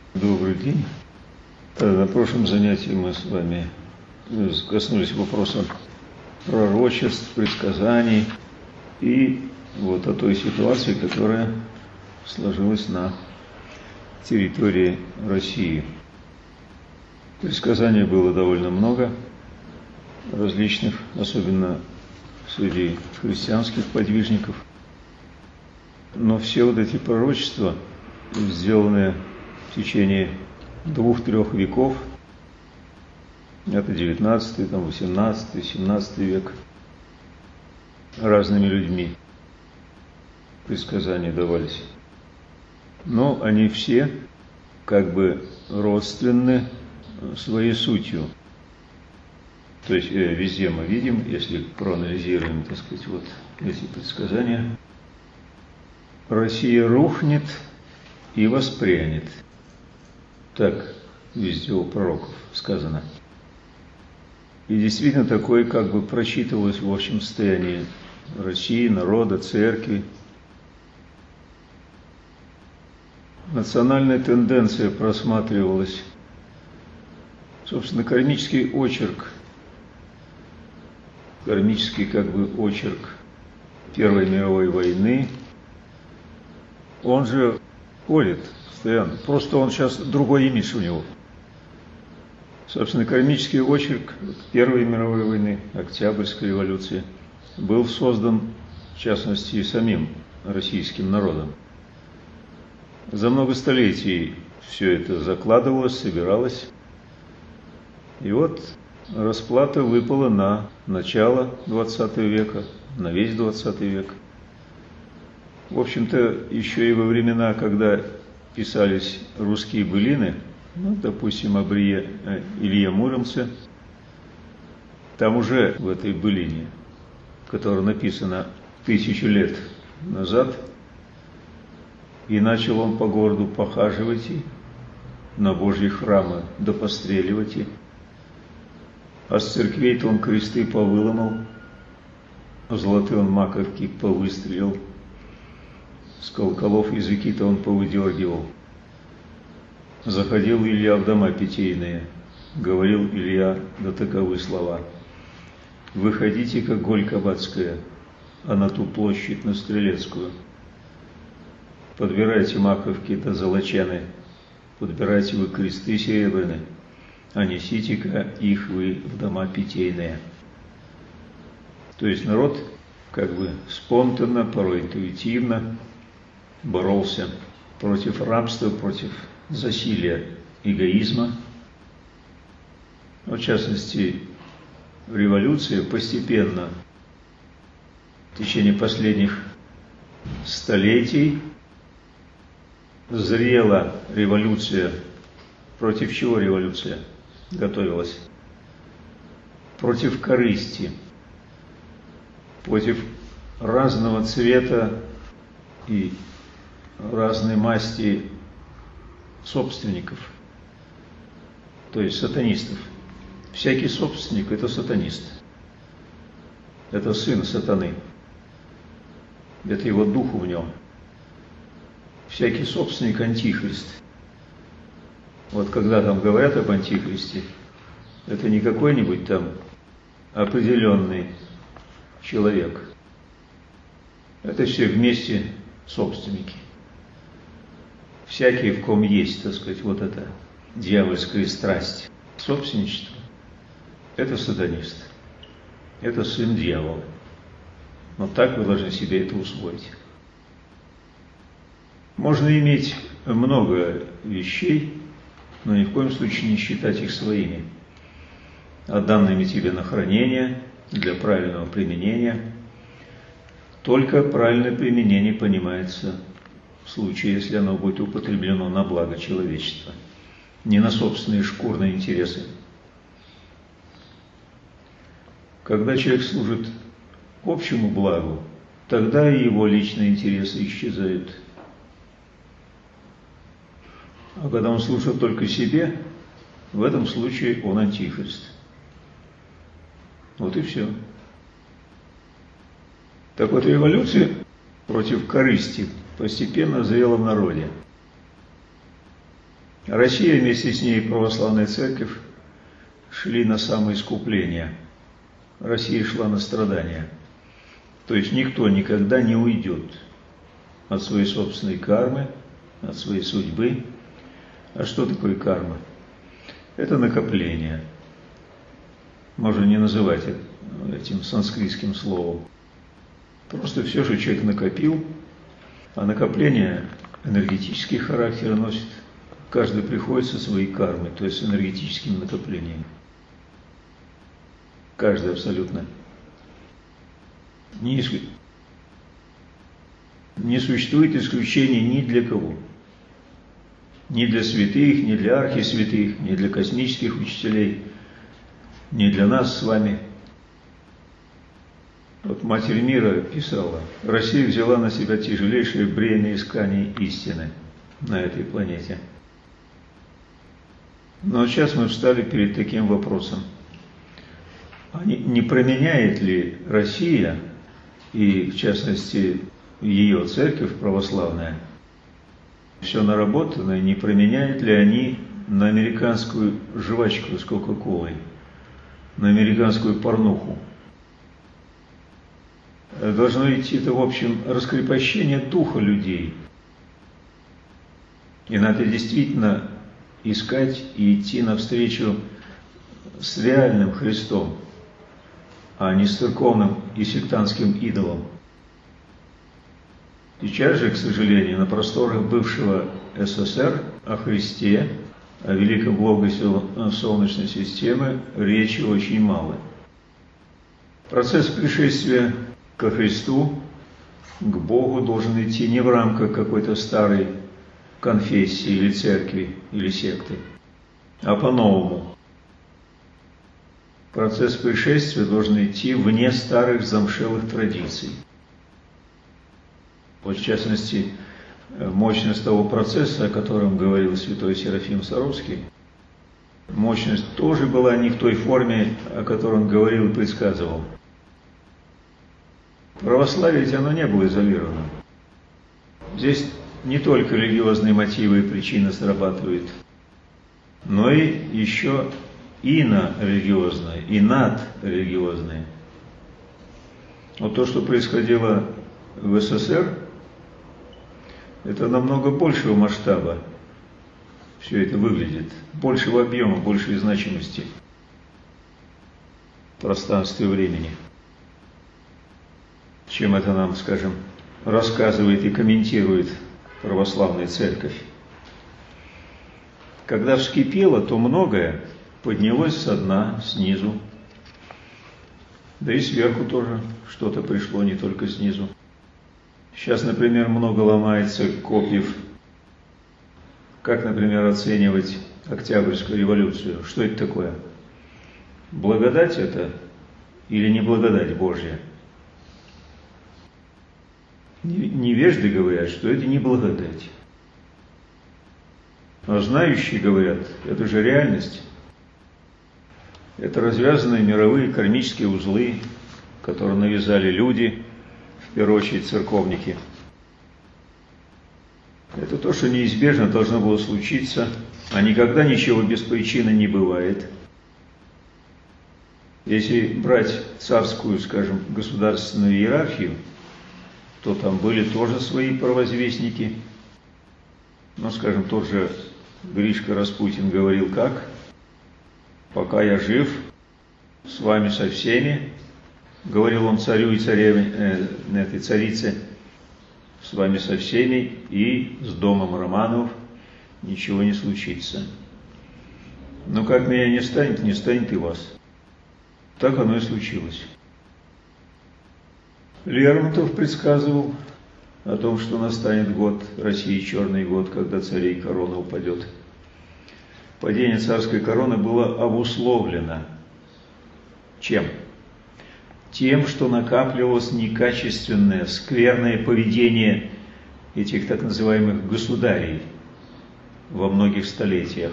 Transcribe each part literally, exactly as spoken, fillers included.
Добрый день. На прошлом занятии мы с вами коснулись вопроса пророчеств, предсказаний и вот о той ситуации, которая сложилась на территории России. Предсказаний было довольно много, различных, особенно среди христианских подвижников. Но все вот эти пророчества, сделанные в течение двух-трех веков, это девятнадцатый, там, восемнадцатый, семнадцатый век, разными людьми предсказания давались. Но они все как бы родственны своей сутью. То есть э, везде мы видим, если проанализируем, так сказать, вот эти предсказания, Россия рухнет и воспрянет. Так везде у пророков сказано. И действительно такое как бы прочитывалось в общем состоянии России, народа, церкви. Национальная тенденция просматривалась. Собственно, кармический очерк, кармический как бы очерк Первой мировой войны, он же ходит постоянно, просто он сейчас другой имидж у него. Собственно, кармический очерк Первой мировой войны, Октябрьской революции, был создан, в частности, и самим российским народом. За много столетий все это закладывалось, собиралось. И вот расплата выпала на начало двадцатого века, на весь двадцатый век. В общем-то, еще и во времена, когда писались русские былины, ну, допустим, об Илье, Илье Муромце, там уже в этой былине, которая написана тысячу лет назад, и начал он по городу похаживать, и на Божьи храмы да постреливать, и а с церквей-то он кресты повыломал, золотые он маковки повыстрелил, с колоколов языки-то он повыдергивал. Заходил Илья в дома питейные, говорил Илья, да таковы слова: «Выходите, как голь кабацкая, а на ту площадь, на Стрелецкую. Подбирайте маковки да золочены, подбирайте вы кресты серебряные, а несите-ка их вы в дома питейные». То есть народ как бы спонтанно, порой интуитивно боролся против рабства, против засилия эгоизма. В частности, революция постепенно в течение последних столетий зрела революция. Против чего революция готовилась? Против корысти, против разного цвета и разной масти собственников, то есть сатанистов. Всякий собственник – это сатанист, это сын сатаны, это его дух в нем. Всякий собственник – антихрист. Вот когда там говорят об антихристе, это не какой-нибудь там определенный человек. Это все вместе собственники. Всякий, в ком есть, так сказать, вот эта дьявольская страсть, собственничество, это сатанист, это сын дьявола. Но так вы должны себе это усвоить. Можно иметь много вещей, но ни в коем случае не считать их своими, а данными тебе на хранение, для правильного применения. Только правильное применение понимается в случае, если оно будет употреблено на благо человечества, не на собственные шкурные интересы. Когда человек служит общему благу, тогда и его личные интересы исчезают. А когда он служит только себе, в этом случае он антихрист. Вот и все. Так вот, революция против корысти постепенно зрела в народе. Россия вместе с ней православная церковь шли на самоискупление. Россия шла на страдания. То есть никто никогда не уйдет от своей собственной кармы, от своей судьбы. А что такое карма? Это накопление. Можно не называть это этим санскритским словом. Просто все, что человек накопил, а накопление энергетический характер носит. Каждый приходит со своей кармой, то есть с энергетическим накоплением. Каждый абсолютно. Не, исключ... не существует исключения ни для кого. Ни для святых, ни для архисвятых, ни для космических учителей, ни для нас с вами. Вот Матерь Мира писала: Россия взяла на себя тяжелейшее бремя искания истины на этой планете. Но сейчас мы встали перед таким вопросом. А не, не променяет ли Россия, и в частности ее церковь православная, все наработанное, не променяют ли они на американскую жвачку с Кока-Колой, на американскую порнуху? Должно идти это, в общем, раскрепощение духа людей. И надо действительно искать и идти навстречу с реальным Христом, а не с церковным и сектантским идолом. Сейчас же, к сожалению, на просторах бывшего СССР о Христе, о великом Боге Солнечной системы речи очень мало. Процесс пришествия ко Христу, к Богу должен идти не в рамках какой-то старой конфессии или церкви, или секты, а по-новому. Процесс пришествия должен идти вне старых замшелых традиций. Вот в частности, мощность того процесса, о котором говорил святой Серафим Саровский, мощность тоже была не в той форме, о которой он говорил и предсказывал. Православие ведь оно не было изолировано. Здесь не только религиозные мотивы и причины срабатывают, но и еще ино-религиозные, и над-религиозные. Вот то, что происходило в СССР, это намного большего масштаба все это выглядит, большего объема, большей значимости в пространстве и времени, чем это нам, скажем, рассказывает и комментирует православная церковь. Когда вскипело, то многое поднялось со дна, снизу, да и сверху тоже что-то пришло, не только снизу. Сейчас, например, много ломается копьев. Как, например, оценивать Октябрьскую революцию? Что это такое? Благодать это или не благодать Божья? Невежды говорят, что это не благодать. А знающие говорят, это же реальность. Это развязанные мировые кармические узлы, которые навязали люди, в первую очередь церковники. Это то, что неизбежно должно было случиться, а никогда ничего без причины не бывает. Если брать царскую, скажем, государственную иерархию, то там были тоже свои провозвестники. Ну, скажем, тот же Гришка Распутин говорил как: «Пока я жив, с вами со всеми», говорил он царю и царевне, э, этой царице, «с вами со всеми и с домом Романовых ничего не случится. Но как меня не станет, не станет и вас». Так оно и случилось. Лермонтов предсказывал о том, что настанет год России, черный год, когда царей корона упадет. Падение царской короны было обусловлено чем? Тем, что накапливалось некачественное, скверное поведение этих так называемых государей во многих столетиях.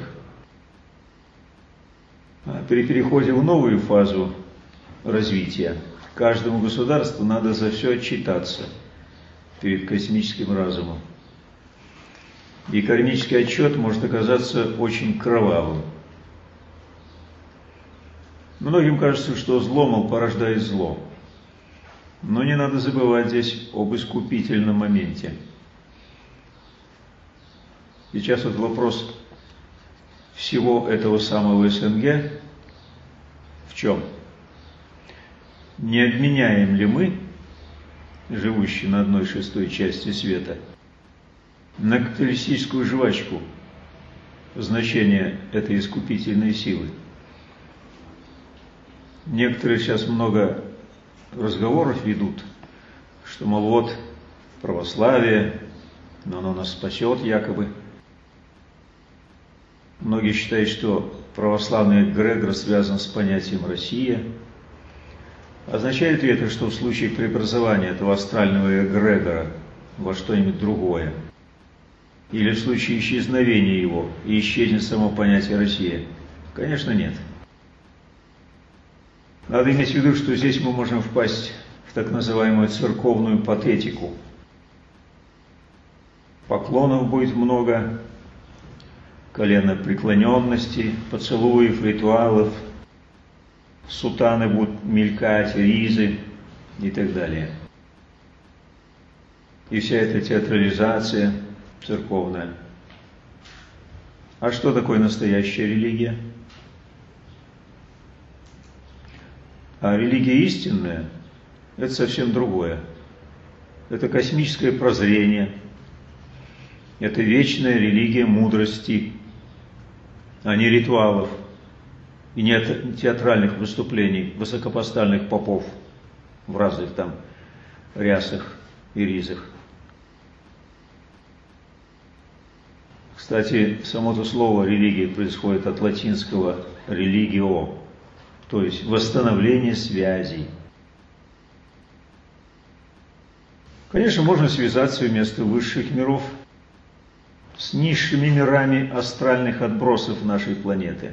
А при переходе в новую фазу развития каждому государству надо за все отчитаться перед космическим разумом. И кармический отчет может оказаться очень кровавым. Многим кажется, что зло, мол, порождает зло. Но не надо забывать здесь об искупительном моменте. Сейчас вот вопрос всего этого самого СНГ в чем? Не обменяем ли мы, живущие на одной шестой части света, на капиталистическую жвачку значение этой искупительной силы? Некоторые сейчас много разговоров ведут, что, мол, вот православие, но оно нас спасет якобы. Многие считают, что православный эгрегор связан с понятием «Россия». Означает ли это, что в случае преобразования этого астрального эгрегора во что-нибудь другое, или в случае исчезновения его и исчезнет само понятие «Россия»? Конечно, нет. Надо иметь в виду, что здесь мы можем впасть в так называемую церковную патетику. Поклонов будет много, коленопреклоненности, поцелуев, ритуалов, сутаны будут мелькать, ризы и так далее. И вся эта театрализация церковная. А что такое настоящая религия? А религия истинная – это совсем другое. Это космическое прозрение, это вечная религия мудрости, а не ритуалов и не театральных выступлений высокопоставленных попов в разных там рясах и ризах. Кстати, само то слово «религия» происходит от латинского «religio», то есть восстановление связей. Конечно, можно связаться вместо высших миров с низшими мирами астральных отбросов нашей планеты.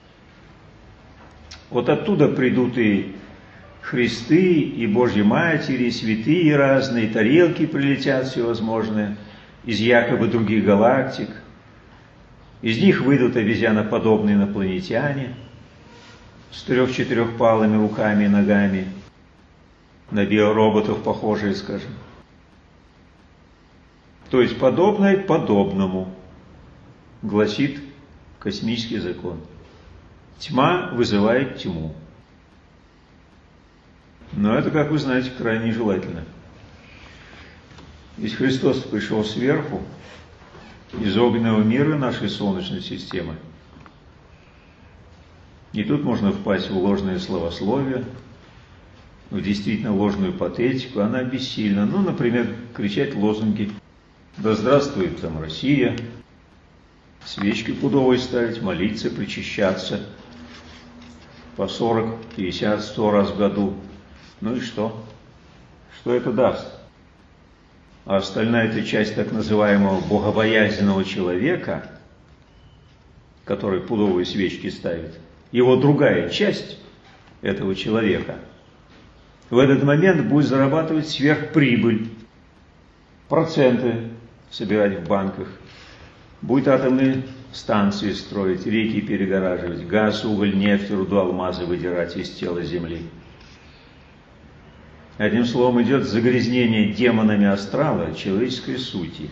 Вот оттуда придут и Христы, и Божьи Матери, и святые разные, тарелки прилетят всевозможные, из якобы других галактик. Из них выйдут обезьяноподобные инопланетяне с трех-четырехпалыми руками и ногами, на биороботов похожие, скажем. То есть подобное подобному, гласит космический закон. Тьма вызывает тьму. Но это, как вы знаете, крайне нежелательно. Ведь Христос пришел сверху, из огненного мира нашей Солнечной системы. И тут можно впасть в ложное словословие, в действительно ложную патетику. Она бессильна. Ну, например, кричать лозунги «Да здравствует там Россия», свечки пудовые ставить, молиться, причащаться по сорок, пятьдесят, сто раз в году. Ну и что? Что это даст? А остальная эта часть так называемого богобоязненного человека, который пудовые свечки ставит, его другая часть этого человека в этот момент будет зарабатывать сверхприбыль, проценты собирать в банках, будет атомные станции строить, реки перегораживать, газ, уголь, нефть, руду, алмазы выдирать из тела Земли. Одним словом, идет загрязнение демонами астрала человеческой сути.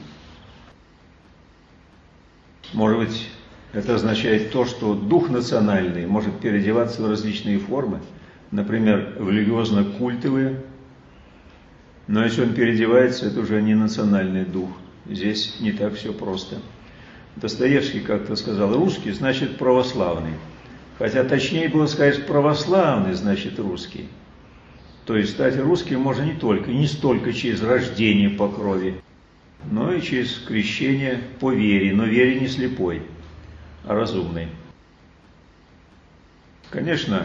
Может быть, это означает то, что дух национальный может переодеваться в различные формы, например, в религиозно-культовые, но если он переодевается, это уже не национальный дух. Здесь не так все просто. Достоевский как-то сказал: русский значит православный. Хотя точнее было сказать, православный значит русский. То есть стать русским можно не только, не столько через рождение по крови, но и через крещение по вере, но вере не слепой, а разумной. Конечно,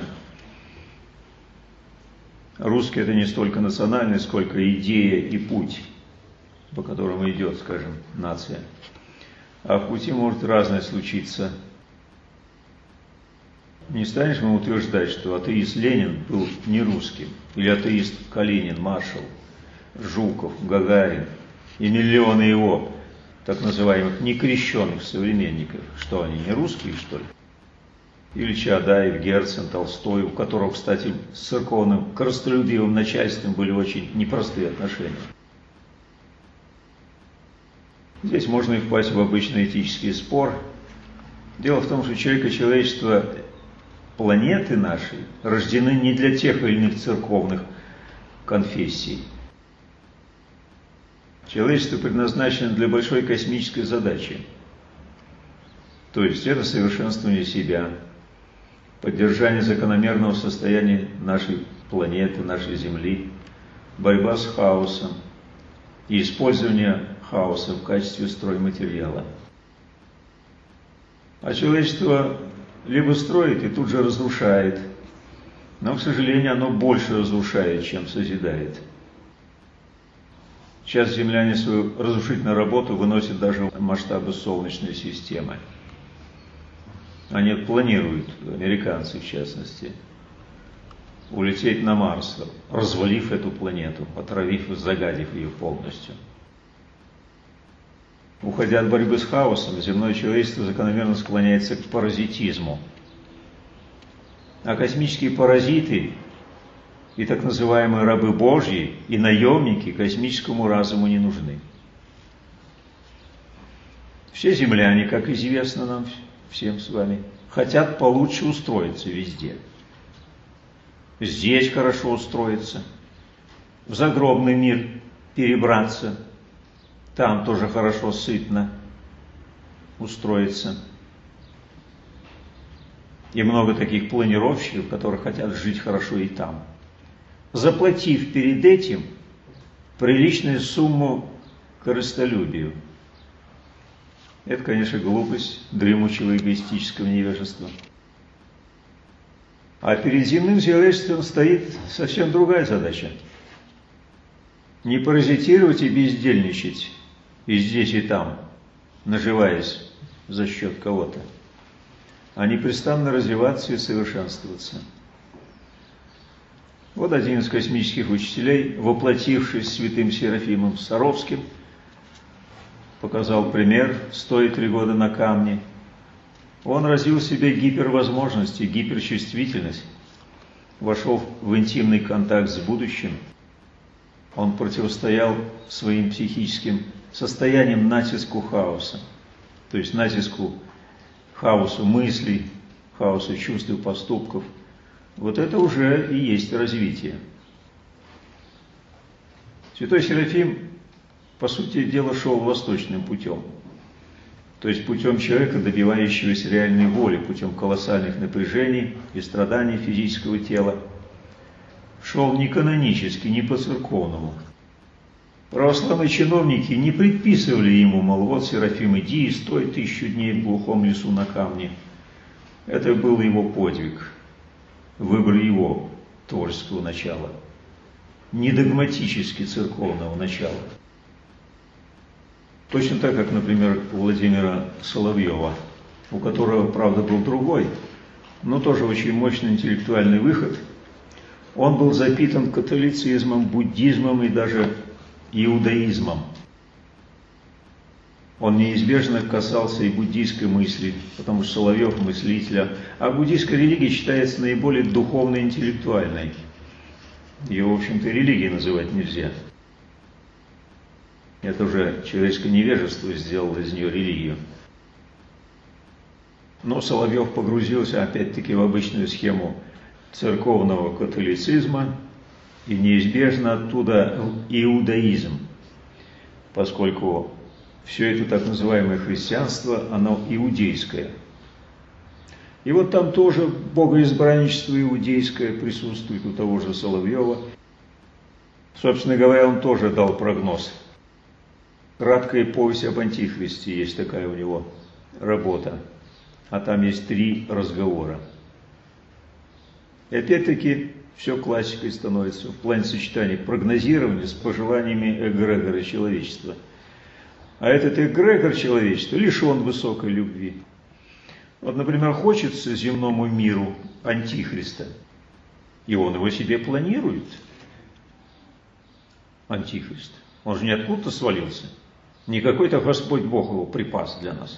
русский — это не столько национальность, сколько идея и путь, по которому идет, скажем, нация. А в пути может разное случиться. Не станешь мы утверждать, что атеист Ленин был не русским, или атеист Калинин, Маршал, Жуков, Гагарин и миллионы его так называемых некрещенных современников. Что они, не русские, что ли? Или Чаадаев, Герцен, Толстой, у которых, кстати, с церковным корыстолюбивым начальством были очень непростые отношения. Здесь можно и впасть в обычный этический спор. Дело в том, что человек и человечество планеты нашей рождены не для тех или иных церковных конфессий. Человечество предназначено для большой космической задачи. То есть это совершенствование себя, поддержание закономерного состояния нашей планеты, нашей Земли, борьба с хаосом и использование хаоса в качестве стройматериала. А человечество либо строит и тут же разрушает, но, к сожалению, оно больше разрушает, чем созидает. Сейчас земляне свою разрушительную работу выносят даже в масштабы Солнечной системы. Они планируют, американцы в частности, улететь на Марс, развалив эту планету, отравив и загадив ее полностью. Уходя от борьбы с хаосом, земное человечество закономерно склоняется к паразитизму. А космические паразиты и так называемые рабы Божьи и наемники космическому разуму не нужны. Все земляне, как известно нам всем с вами, хотят получше устроиться везде. Здесь хорошо устроиться, в загробный мир перебраться, там тоже хорошо, сытно устроиться. И много таких планировщиков, которые хотят жить хорошо и там, заплатив перед этим приличную сумму корыстолюбию. Это, конечно, глупость дремучего эгоистического невежества. А перед земным человечеством стоит совсем другая задача. Не паразитировать и бездельничать и здесь, и там, наживаясь за счет кого-то, а непрестанно развиваться и совершенствоваться. Вот один из космических учителей, воплотившись святым Серафимом Саровским, показал пример, стоя три года на камне. Он развил в себе гипервозможности, гиперчувствительность, вошел в интимный контакт с будущим. Он противостоял своим психическим состоянием натиску хаоса, то есть натиску хаосу мыслей, хаосу чувств и поступков. Вот это уже и есть развитие. Святой Серафим, по сути дела, шел восточным путем. То есть путем человека, добивающегося реальной воли, путем колоссальных напряжений и страданий физического тела. Шел не канонически, не по-церковному. Православные чиновники не предписывали ему, мол, вот, Серафим, иди и стой тысячу дней в глухом лесу на камне. Это был его подвиг, выбор его творческого начала, не догматически церковного начала. Точно так, как, например, у Владимира Соловьева, у которого, правда, был другой, но тоже очень мощный интеллектуальный выход. Он был запитан католицизмом, буддизмом и даже иудаизмом. Он неизбежно касался и буддийской мысли, потому что Соловьев мыслитель, а буддийская религия считается наиболее духовно-интеллектуальной. Ее, в общем-то, религией называть нельзя. Это уже человеческое невежество сделало из нее религию. Но Соловьев погрузился опять-таки в обычную схему церковного католицизма и неизбежно оттуда иудаизм, поскольку все это так называемое христианство, оно иудейское. И вот там тоже богоизбранничество иудейское присутствует у того же Соловьева. Собственно говоря, он тоже дал прогноз. Краткая повесть об Антихристе, есть такая у него работа, а там есть три разговора. И опять-таки все классикой становится в плане сочетания прогнозирования с пожеланиями эгрегора человечества. А этот эгрегор человечества лишен высокой любви. Вот, например, хочется земному миру Антихриста, и он его себе планирует. Антихрист. Он же не откуда-то свалился. Не какой-то Господь Бог его припас для нас.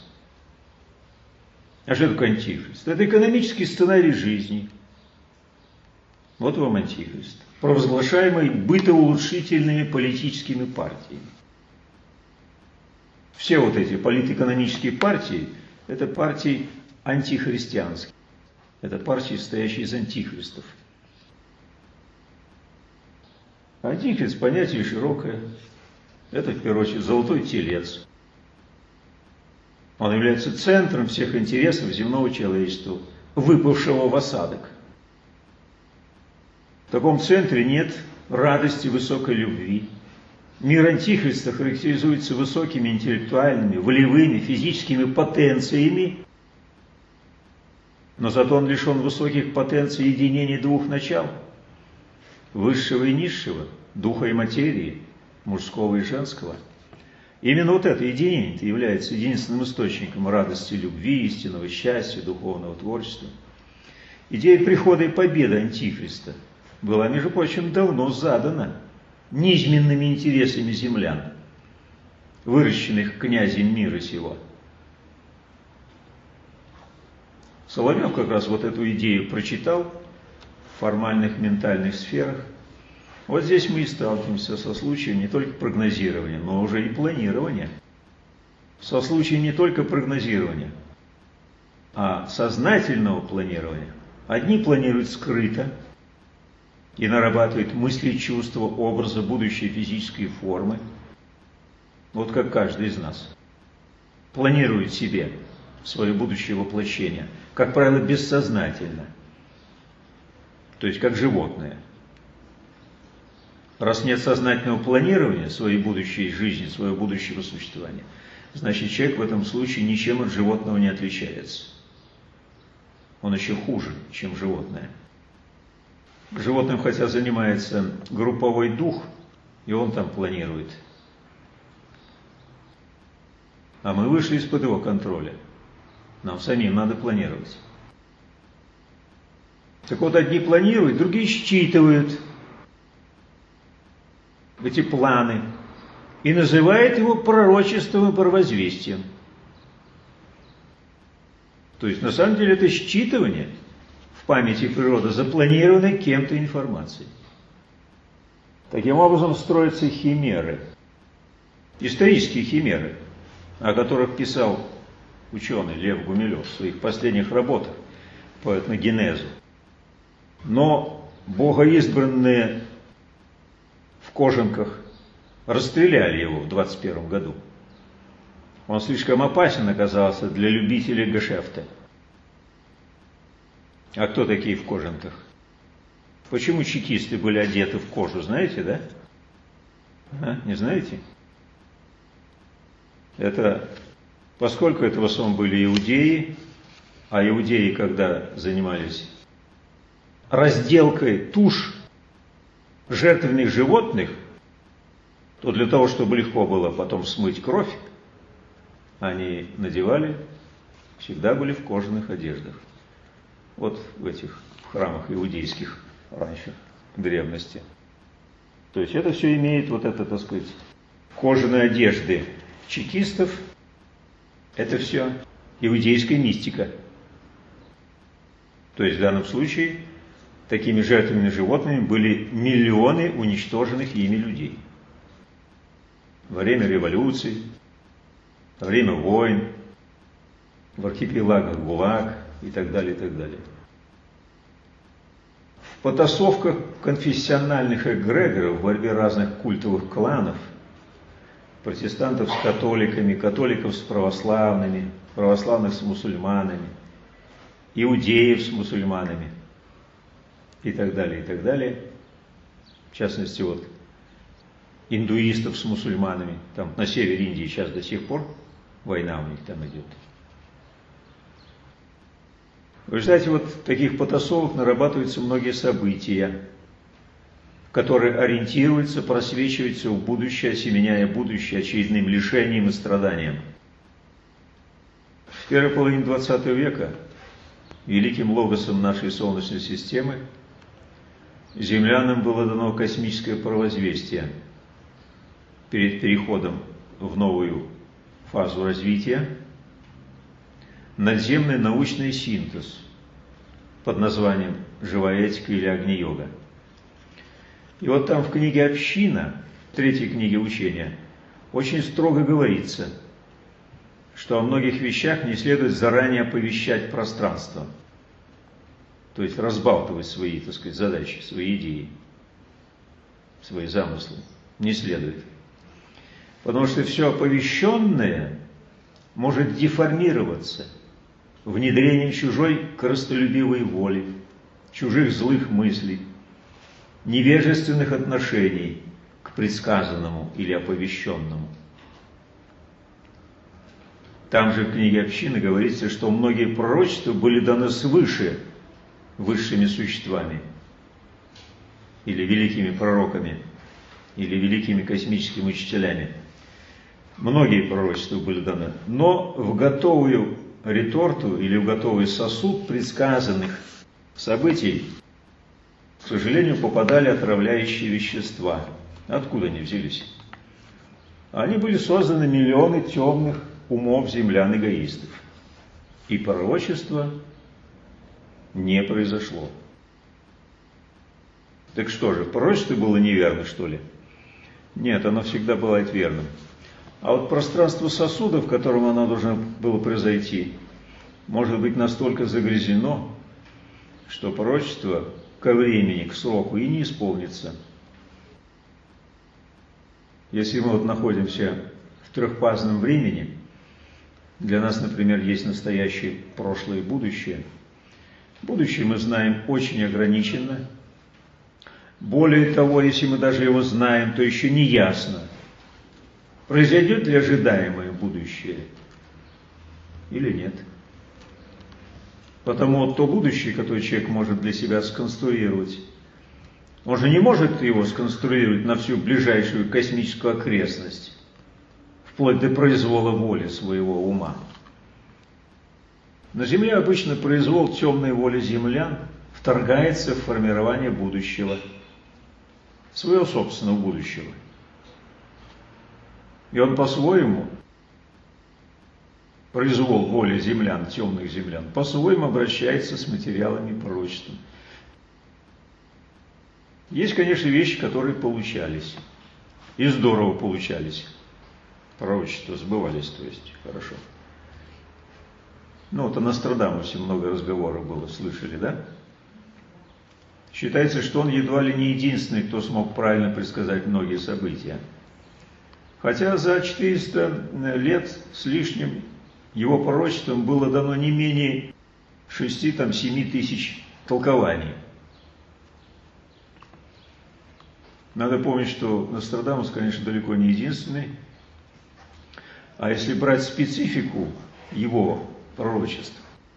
А что такое антихрист? Это экономический сценарий жизни. Вот вам антихрист, провозглашаемый бытоулучшительными политическими партиями. Все вот эти политэкономические партии – это партии антихристианские. Это партии, состоящие из антихристов. Антихрист – понятие широкое. Это, в первую очередь, золотой телец. Он является центром всех интересов земного человечества, выпавшего в осадок. В таком центре нет радости высокой любви. Мир антихриста характеризуется высокими интеллектуальными, волевыми, физическими потенциями, но зато он лишен высоких потенций единения двух начал – высшего и низшего, духа и материи, мужского и женского. Именно вот это единение является единственным источником радости, любви, истинного счастья, духовного творчества. Идея прихода и победы антихриста была, между прочим, давно задана низменными интересами землян, выращенных князем мира сего. Соловьев как раз вот эту идею прочитал в формальных ментальных сферах. Вот здесь мы и сталкиваемся со случаем не только прогнозирования, но уже и планирования. Со случаем не только прогнозирования, а сознательного планирования. Одни планируют скрыто и нарабатывают мысли, чувства, образы будущей физической формы. Вот как каждый из нас планирует себе свое будущее воплощение, как правило, бессознательно, то есть как животное. Раз нет сознательного планирования своей будущей жизни, своего будущего существования, значит, человек в этом случае ничем от животного не отличается. Он еще хуже, чем животное. Животным хотя занимается групповой дух, и он там планирует. А мы вышли из-под его контроля. Нам самим надо планировать. Так вот, одни планируют, другие считывают эти планы и называют его пророчеством и провозвестием. То есть, на самом деле, это считывание в памяти природы запланированной кем-то информации. Таким образом строятся химеры, исторические химеры, о которых писал ученый Лев Гумилев в своих последних работах по этногенезу. Но богоизбранные в кожанках расстреляли его в двадцать первом году. Он слишком опасен оказался для любителей гешефта. А кто такие в кожанках? Почему чекисты были одеты в кожу, знаете, да? А, не знаете? Это поскольку это в основном были иудеи, а иудеи, когда занимались разделкой туш жертвенных животных, то для того, чтобы легко было потом смыть кровь, они надевали, всегда были в кожаных одеждах. Вот в этих храмах иудейских раньше, в древности. То есть это все имеет вот это, так сказать, кожаные одежды чекистов. Это все иудейская мистика. То есть в данном случае такими жертвенными животными были миллионы уничтоженных ими людей. Во время революций, во время войн, в архипелагах ГУЛАГ и так далее, и так далее. В потасовках конфессиональных эгрегоров, в борьбе разных культовых кланов, протестантов с католиками, католиков с православными, православных с мусульманами, иудеев с мусульманами и так далее, и так далее. В частности, вот индуистов с мусульманами. Там на севере Индии сейчас до сих пор война у них там идет. В результате вот таких потасовок нарабатываются многие события, которые ориентируются, просвечиваются в будущее, осеменяя будущее очередным лишением и страданием. В первой половине двадцатого века великим логосом нашей Солнечной системы землянам было дано космическое провозвестие перед переходом в новую фазу развития надземный научный синтез под названием «Живая этика» или «Агни-йога». И вот там в книге «Община», в третьей книге учения, очень строго говорится, что о многих вещах не следует заранее оповещать пространство, то есть разбалтывать свои, так сказать, задачи, свои идеи, свои замыслы. Не следует. Потому что все оповещенное может деформироваться внедрением чужой корыстолюбивой воли, чужих злых мыслей, невежественных отношений к предсказанному или оповещенному. Там же в книге «Общины» говорится, что многие пророчества были даны свыше высшими существами или великими пророками, или великими космическими учителями. Многие пророчества были даны, но в готовую реторту или в готовый сосуд предсказанных событий, к сожалению, попадали отравляющие вещества. Откуда они взялись? Они были созданы миллионы темных умов землян-эгоистов. И пророчество не произошло. Так что же, пророчество было неверно, что ли? Нет, оно всегда бывает верным. А вот пространство сосуда, в котором оно должно было произойти, может быть настолько загрязнено, что пророчество ко времени, к сроку и не исполнится. Если мы вот находимся в трехфазном времени, для нас, например, есть настоящее, прошлое и будущее. Будущее мы знаем очень ограниченно. Более того, если мы даже его знаем, то еще не ясно, произойдет ли ожидаемое будущее или нет. Потому то будущее, которое человек может для себя сконструировать, он же не может его сконструировать на всю ближайшую космическую окрестность, вплоть до произвола воли своего ума. На Земле обычно произвол темной воли землян вторгается в формирование будущего, своего собственного будущего. И он по-своему, произвол воли землян, темных землян, по-своему обращается с материалами пророчества. Есть, конечно, вещи, которые получались, и здорово получались. Пророчества сбывались, то есть, хорошо. Ну, вот о Нострадамусе много разговоров было, слышали, да? Считается, что он едва ли не единственный, кто смог правильно предсказать многие события. Хотя за четыреста лет с лишним его пророчеством было дано не менее шести-семи тысяч толкований. Надо помнить, что Нострадамус, конечно, далеко не единственный. А если брать специфику его пророчеств,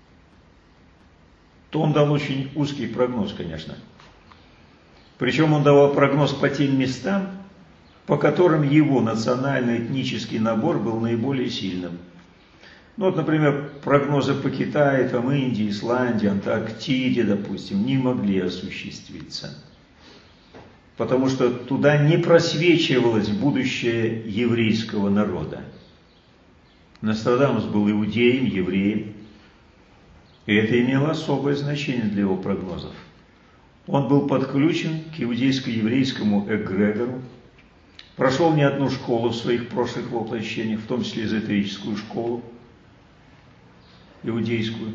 то он дал очень узкий прогноз, конечно. Причем он давал прогноз по тем местам, по которым его национально-этнический набор был наиболее сильным. Ну вот, например, прогнозы по Китаю, там, Индии, Исландии, Антарктиде, допустим, не могли осуществиться. Потому что туда не просвечивалось будущее еврейского народа. Нострадамус был иудеем, евреем, и это имело особое значение для его прогнозов. Он был подключен к иудейско-еврейскому эгрегору, прошел не одну школу в своих прошлых воплощениях, в том числе эзотерическую школу, иудейскую.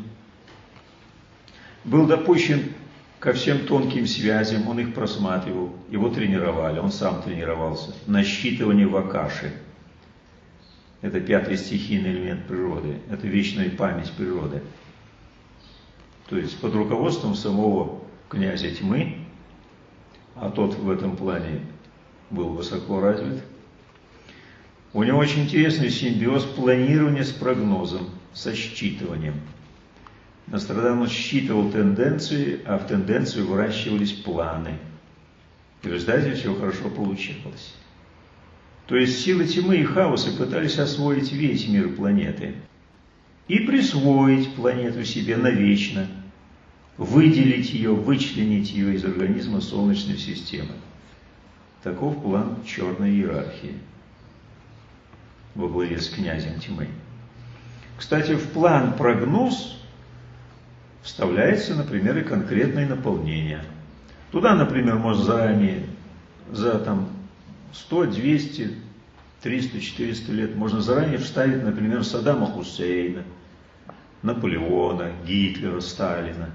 Был допущен ко всем тонким связям, он их просматривал, его тренировали, он сам тренировался на считывании вакаши. Это пятый стихийный элемент природы, это вечная память природы. То есть под руководством самого князя тьмы, а тот в этом плане был высоко развит, у него очень интересный симбиоз планирования с прогнозом, со считыванием. Нострадамус считывал тенденции, а в тенденцию выращивались планы. И в результате все хорошо получалось. То есть силы тьмы и хаоса пытались освоить весь мир планеты и присвоить планету себе навечно, выделить ее, вычленить ее из организма Солнечной системы. Таков план черной иерархии. во главе с князем тьмы. Кстати, в план-прогноз вставляется, например, и конкретное наполнение. Туда, например, можно заранее, за там сто, двести, триста, четыреста лет, можно заранее вставить, например, Саддама Хусейна, Наполеона, Гитлера, Сталина.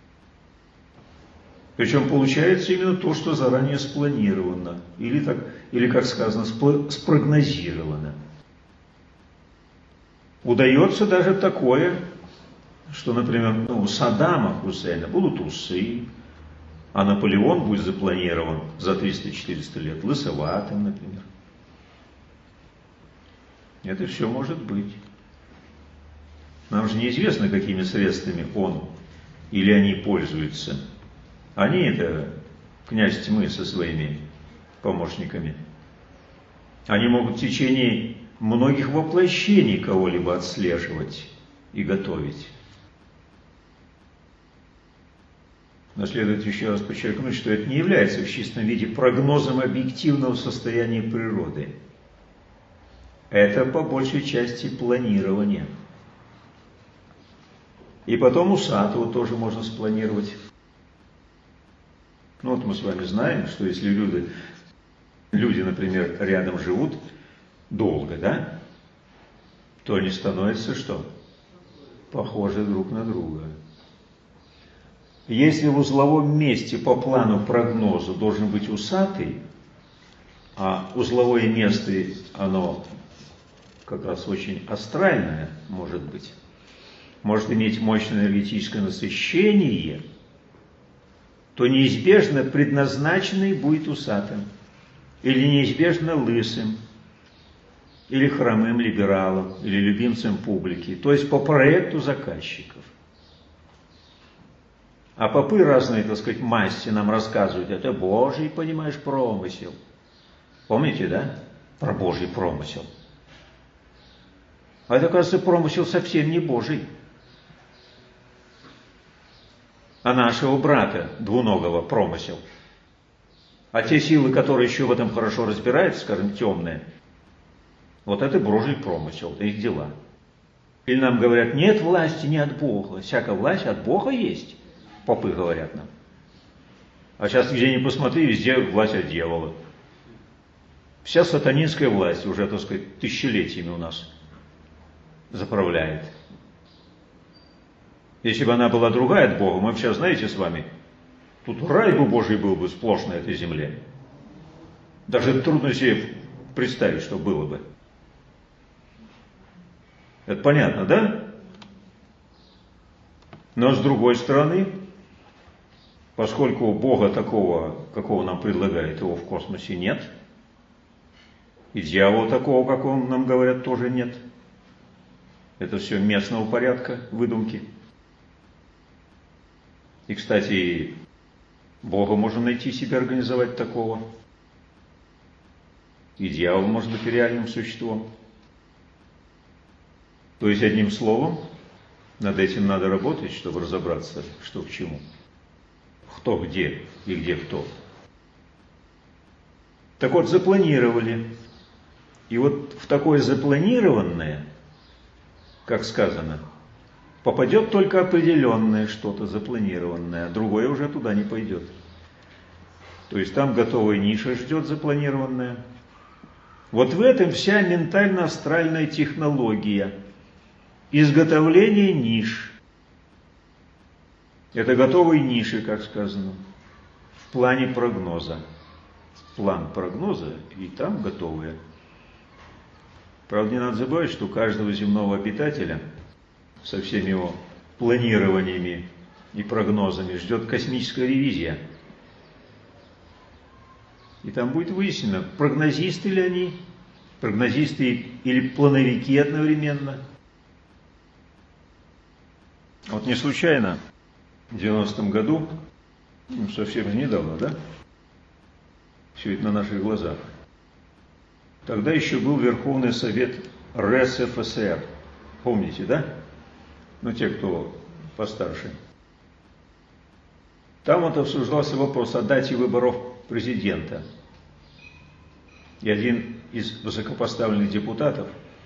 Причем получается именно то, что заранее спланировано, или, так, или как сказано, спрогнозировано. Удается даже такое, что, например, ну, у Саддама Хусейна будут усы, а Наполеон будет запланирован за триста-четыреста лет лысоватым, например. Это все может быть. Нам же неизвестно, какими средствами он или они пользуются. Они, это князь тьмы со своими помощниками, они могут в течение многих воплощений кого-либо отслеживать и готовить. Но следует еще раз подчеркнуть, что это не является в чистом виде прогнозом объективного состояния природы. Это по большей части планирование. И потом усатого тоже можно спланировать. Ну вот мы с вами знаем, что если люди, люди, например, рядом живут долго, да, то они становятся что? Похожи друг на друга. Если в узловом месте по плану прогноза должен быть усатый, а узловое место, оно как раз очень астральное, может быть, может иметь мощное энергетическое насыщение, то неизбежно предназначенный будет усатым, или неизбежно лысым, или хромым либералом, или любимцем публики, то есть по проекту заказчиков. А попы разные, так сказать, масти нам рассказывают, это Божий, понимаешь, промысел. Помните, да? Про Божий промысел. А это, оказывается, промысел совсем не Божий. А нашего брата двуногого промысел. А те силы, которые еще в этом хорошо разбираются, скажем, темные, вот это Божий промысел, это их дела. Или нам говорят, нет власти не от Бога, всякая власть от Бога есть. Попы говорят нам. А сейчас где ни посмотри, везде власть от дьявола. Вся сатанинская власть уже, так сказать, тысячелетиями у нас заправляет. Если бы она была другая от Бога, мы бы сейчас, знаете, с вами, тут рай бы Божий был бы сплошь на этой земле. Даже трудно себе представить, что было бы. Это понятно, да? Но с другой стороны, поскольку Бога такого, какого нам предлагает, его в космосе нет, и дьявола такого, как он нам говорят, тоже нет. Это все местного порядка, выдумки. И, кстати, Бога можно найти себе, организовать такого. И дьявол может быть реальным существом. То есть, одним словом, над этим надо работать, чтобы разобраться, что к чему. Кто где и где кто. Так вот, запланировали. И вот в такое запланированное, как сказано, попадет только определенное что-то запланированное, а другое уже туда не пойдет. То есть там готовая ниша ждет запланированная. Вот в этом вся ментально-астральная технология. Изготовление ниш. Это готовые ниши, как сказано, в плане прогноза. План прогноза, и там готовые. Правда, не надо забывать, что каждого земного обитателя со всеми его планированиями и прогнозами ждет космическая ревизия. И там будет выяснено, прогнозисты ли они, прогнозисты или плановики одновременно. Вот не случайно в девяностом году, ну, совсем же недавно, да? Все это на наших глазах. Тогда еще был Верховный Совет РСФСР. Помните, да? Ну, те, кто постарше. Там вот обсуждался вопрос о дате выборов президента. И один из высокопоставленных депутатов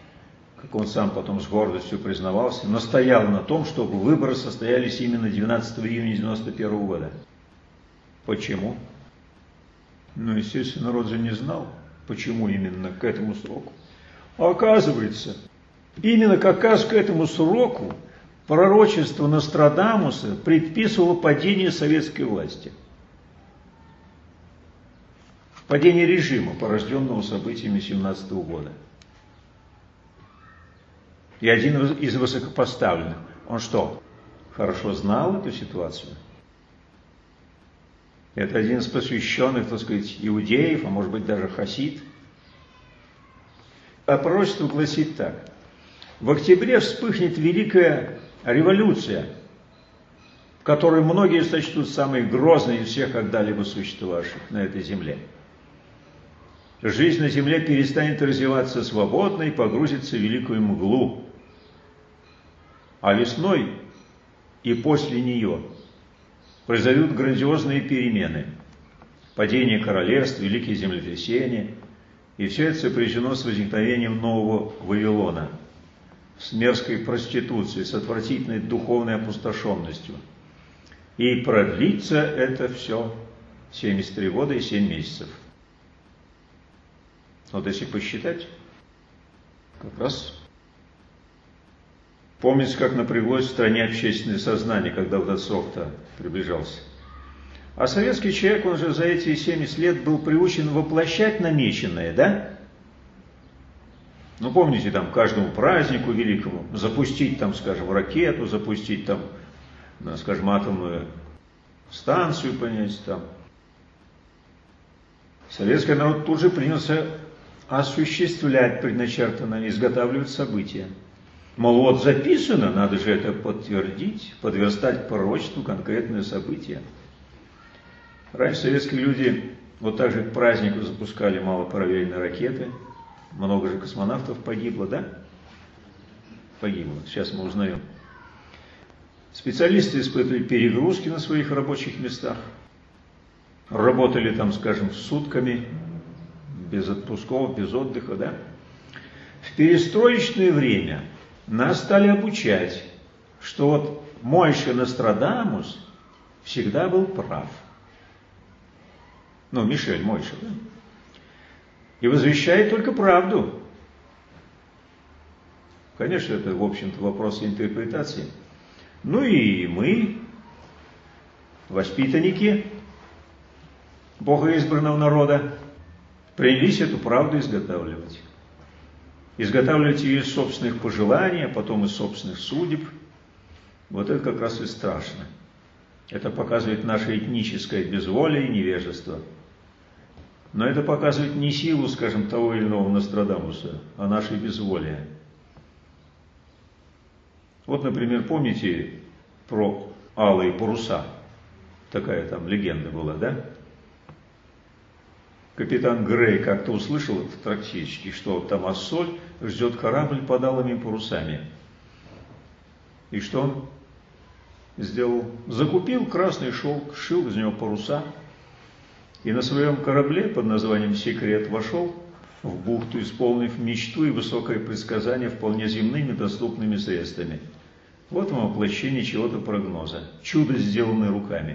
как он сам потом с гордостью признавался, настоял на том, чтобы выборы состоялись именно двенадцатого июня девяносто первого года. Почему? Ну, естественно, народ же не знал, почему именно к этому сроку. А оказывается, именно как раз к этому сроку пророчество Нострадамуса предписывало падение советской власти. Падение режима, порожденного событиями семнадцатого года. И один из высокопоставленных, он что, хорошо знал эту ситуацию? Это один из посвященных, так сказать, иудеев, а может быть даже хасид. А пророчество гласит так. В октябре вспыхнет великая революция, которую многие сочтут самой грозной из всех когда-либо существовавших на этой земле. Жизнь на земле перестанет развиваться свободно и погрузится в великую мглу. А весной и после нее произойдут грандиозные перемены. Падение королевств, великие землетрясения. И все это сопряжено с возникновением нового Вавилона, с мерзкой проституцией, с отвратительной духовной опустошенностью. И продлится это все семьдесят три года и семь месяцев. Вот если посчитать, как раз помните, как напряглось в стране общественное сознание, когда вот этот срок-то приближался. А советский человек, он же за эти семьдесят лет был приучен воплощать намеченное, да? Ну, помните, там, каждому празднику великому запустить, там, скажем, ракету, запустить, там, скажем, атомную станцию, понять, там. Советский народ тут же принялся осуществлять предначертанное, изготавливать события. Мол, вот записано, надо же это подтвердить, подверстать к пророчеству конкретное событие. Раньше советские люди вот так же к празднику запускали малопараллельные ракеты. Много же космонавтов погибло, да? Погибло, сейчас мы узнаем. Специалисты испытывали перегрузки на своих рабочих местах. Работали там, скажем, сутками, без отпусков, без отдыха, да? В перестроечное время нас стали обучать, что вот Мойша Нострадамус всегда был прав. Ну, Мишель Мойша, да? И возвещает только правду. Конечно, это, в общем-то, вопрос интерпретации. Ну и мы, воспитанники богоизбранного народа, принялись эту правду изготавливать. Изготавливать ее из собственных пожеланий, а потом из собственных судеб. Вот это как раз и страшно. Это показывает наше этническое безволие и невежество. Но это показывает не силу, скажем, того или иного Нострадамуса, а наше безволие. Вот, например, помните про алые паруса? Такая там легенда была, да? Капитан Грей как-то услышал в трактирчике, что там Ассоль ждет корабль под алыми парусами. И что он сделал? Закупил красный шелк, сшил из него паруса, и на своем корабле под названием «Секрет» вошел в бухту, исполнив мечту и высокое предсказание вполне земными доступными средствами. Вот вам воплощение чего-то прогноза. Чудо, сделанное руками.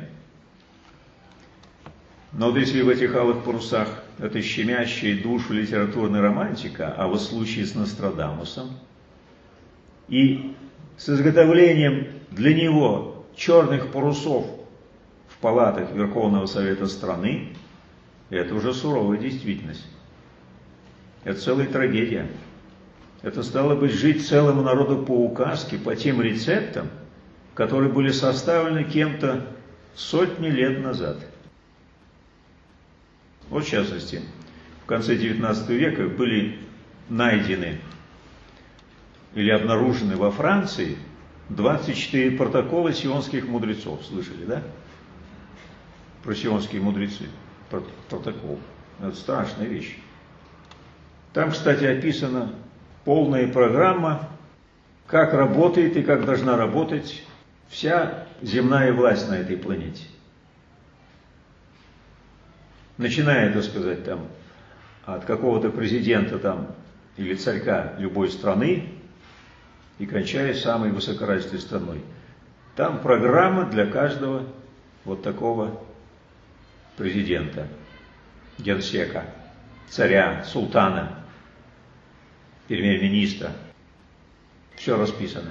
Но вот если в этих алых парусах это щемящая душу литературная романтика, а вот в случае с Нострадамусом и с изготовлением для него черных парусов в палатах Верховного Совета страны, это уже суровая действительность. Это целая трагедия. Это стало быть жить целому народу по указке, по тем рецептам, которые были составлены кем-то сотни лет назад. Вот в частности, в конце девятнадцатого века были найдены или обнаружены во Франции двадцать четыре протокола сионских мудрецов. Слышали, да? Про сионские мудрецы. Протокол. Это страшная вещь. Там, кстати, описана полная программа, как работает и как должна работать вся земная власть на этой планете. Начиная, так сказать, там, от какого-то президента там, или царька любой страны, и кончая самой высокоразвитой страной. Там программа для каждого вот такого президента, генсека, царя, султана, премьер-министра. Все расписано.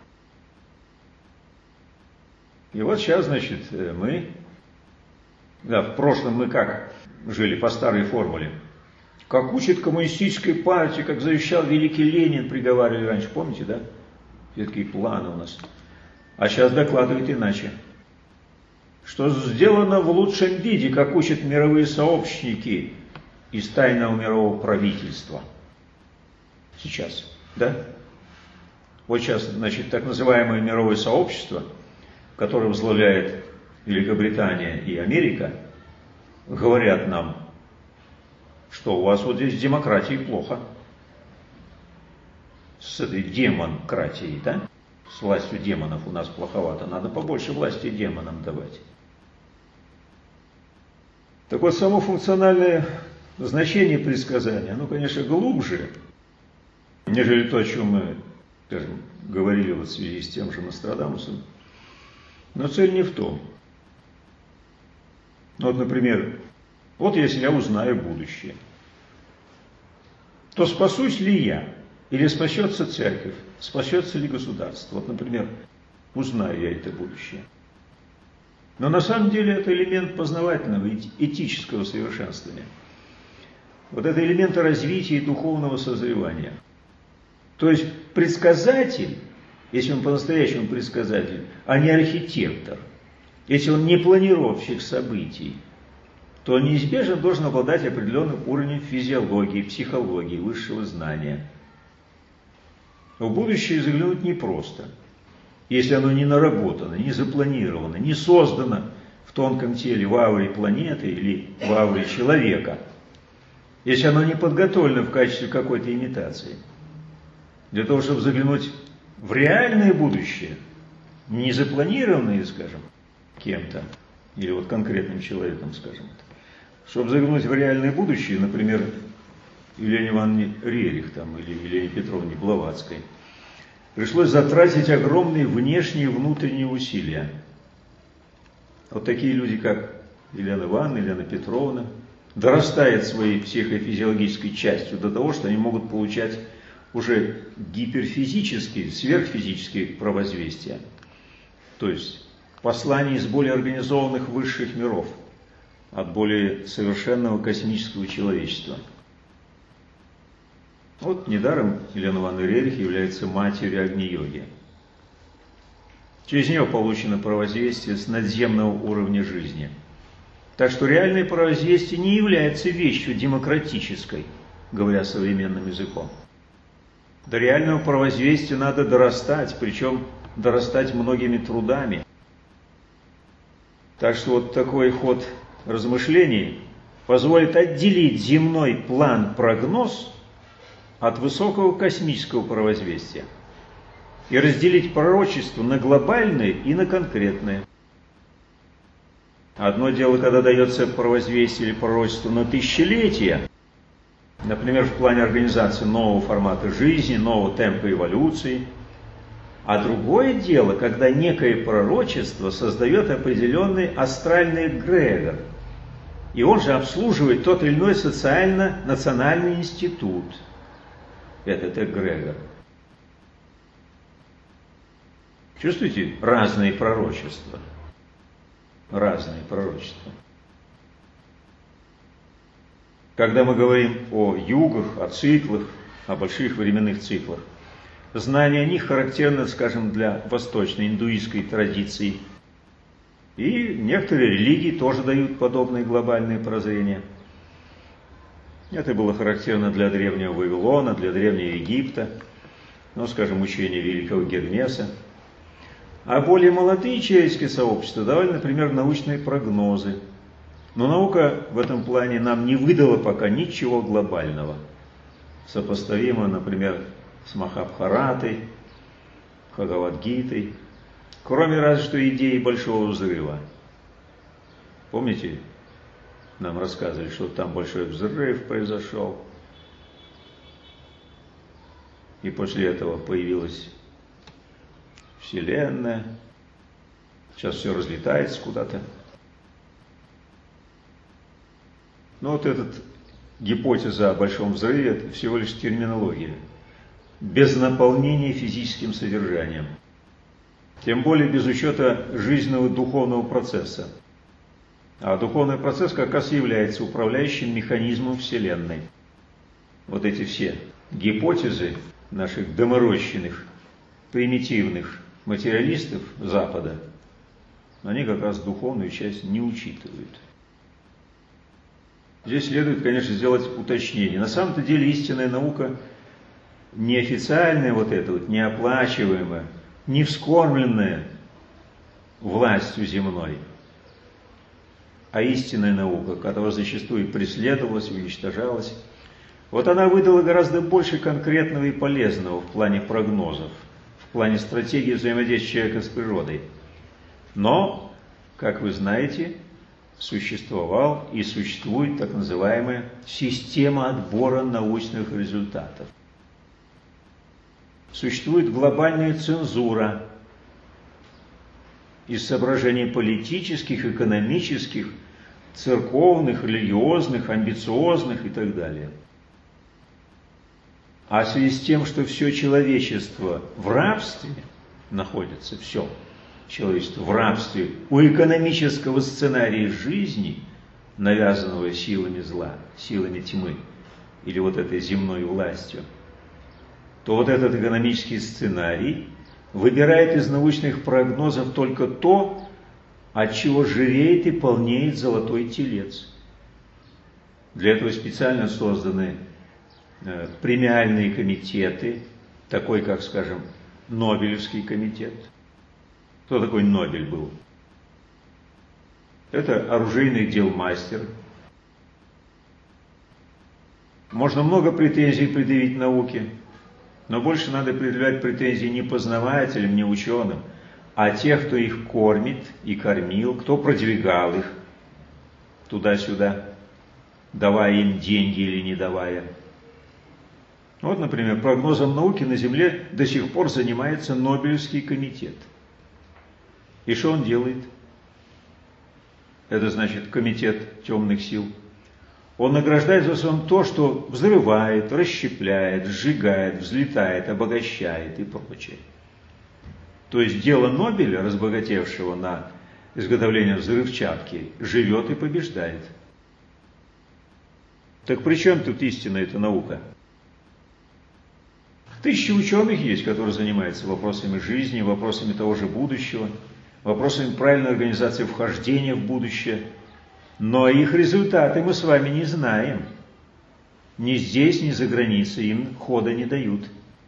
И вот сейчас, значит, мы, да, в прошлом мы как жили по старой формуле. Как учит коммунистической партии, как завещал великий Ленин, приговаривали раньше, помните, да? Все такие планы у нас. А сейчас докладывают иначе. Что сделано в лучшем виде, как учат мировые сообщники из тайного мирового правительства. Сейчас, да? Вот сейчас, значит, так называемое мировое сообщество, которое возглавляет Великобритания и Америка, говорят нам, что у вас вот здесь с демократией плохо. С этой демократией, да? С властью демонов у нас плоховато. Надо побольше власти демонам давать. Так вот, само функциональное значение предсказания, оно, конечно, глубже, нежели то, о чем мы, скажем, говорили вот в связи с тем же Нострадамусом. Но цель не в том. Ну, вот, например, вот если я узнаю будущее, то спасусь ли я? Или спасется церковь? Спасется ли государство? Вот, например, узнаю я это будущее. Но на самом деле это элемент познавательного, этического совершенствования. Вот это элементы развития и духовного созревания. То есть предсказатель, если он по-настоящему предсказатель, а не архитектор, если он не планировщик событий, то он неизбежно должен обладать определенным уровнем физиологии, психологии, высшего знания. В будущее заглянуть непросто, если оно не наработано, не запланировано, не создано в тонком теле в ауре планеты или в ауре человека, если оно не подготовлено в качестве какой-то имитации. Для того, чтобы заглянуть в реальное будущее, не запланированное, скажем, кем-то, или вот конкретным человеком, скажем, чтобы заглянуть в реальное будущее, например, Елене Ивановне Рерих там, или Елене Петровне Блаватской, пришлось затратить огромные внешние и внутренние усилия. Вот такие люди, как Елена Ивановна, Елена Петровна, дорастают своей психофизиологической частью до того, что они могут получать уже гиперфизические, сверхфизические провозвестия. То есть послания из более организованных высших миров, от более совершенного космического человечества. Вот недаром Елена Ивановна Рерих является матерью Агни-йоги. Через нее получено провозвестие с надземного уровня жизни. Так что реальное провозвестие не является вещью демократической, говоря современным языком. До реального провозвестия надо дорастать, причем дорастать многими трудами. Так что вот такой ход размышлений позволит отделить земной план-прогноз от высокого космического провозвестия и разделить пророчество на глобальное и на конкретное. Одно дело, когда дается провозвестие или пророчество на тысячелетия, например, в плане организации нового формата жизни, нового темпа эволюции, а другое дело, когда некое пророчество создает определенный астральный эгрегор, и он же обслуживает тот или иной социально-национальный институт, этот эгрегор. Чувствуете? Разные пророчества. Разные пророчества. Когда мы говорим о югах, о циклах, о больших временных циклах, знание о них характерно, скажем, для восточной индуистской традиции. И некоторые религии тоже дают подобные глобальные прозрения. Это было характерно для древнего Вавилона, для древнего Египта, ну, скажем, учение великого Гермеса. А более молодые человеческие сообщества давали, например, научные прогнозы. Но наука в этом плане нам не выдала пока ничего глобального, сопоставимого, например, с Махабхаратой, Бхагавад-гитой, кроме разве что идеи Большого Взрыва. Помните, нам рассказывали, что там большой взрыв произошел, и после этого появилась Вселенная. Сейчас все разлетается куда-то. Но вот эта гипотеза о Большом Взрыве – это всего лишь терминология, без наполнения физическим содержанием. Тем более без учета жизненного духовного процесса. А духовный процесс как раз является управляющим механизмом Вселенной. Вот эти все гипотезы наших доморощенных, примитивных материалистов Запада, они как раз духовную часть не учитывают. Здесь следует, конечно, сделать уточнение. На самом-то деле истинная наука неофициальная вот эта вот, неоплачиваемая, не вскормленная властью земной, а истинная наука, которая зачастую преследовалась, уничтожалась, вот она выдала гораздо больше конкретного и полезного в плане прогнозов, в плане стратегии взаимодействия человека с природой. Но, как вы знаете, существовал и существует так называемая система отбора научных результатов. Существует глобальная цензура из соображений политических, экономических, церковных, религиозных, амбициозных и так далее. А в связи с тем, что все человечество в рабстве находится, все человечество в рабстве у экономического сценария жизни, навязанного силами зла, силами тьмы, или вот этой земной властью, то вот этот экономический сценарий выбирает из научных прогнозов только то, от чего живеет и полнеет золотой телец. Для этого специально созданы э, премиальные комитеты, такой, как, скажем, Нобелевский комитет. Кто такой Нобель был? Это оружейный дел мастер. Можно много претензий предъявить науке, но больше надо предъявлять претензии не познавателям, не ученым, а тех, кто их кормит и кормил, кто продвигал их туда-сюда, давая им деньги или не давая. Вот, например, прогнозом науки на Земле до сих пор занимается Нобелевский комитет. И что он делает? Это значит комитет темных сил. Он награждает за сон то, что взрывает, расщепляет, сжигает, взлетает, обогащает и прочее. То есть дело Нобеля, разбогатевшего на изготовление взрывчатки, живет и побеждает. Так при чем тут истина эта наука? Тысячи ученых есть, которые занимаются вопросами жизни, вопросами того же будущего, вопросами правильной организации вхождения в будущее. Но их результаты мы с вами не знаем. Ни здесь, ни за границей им хода не дают.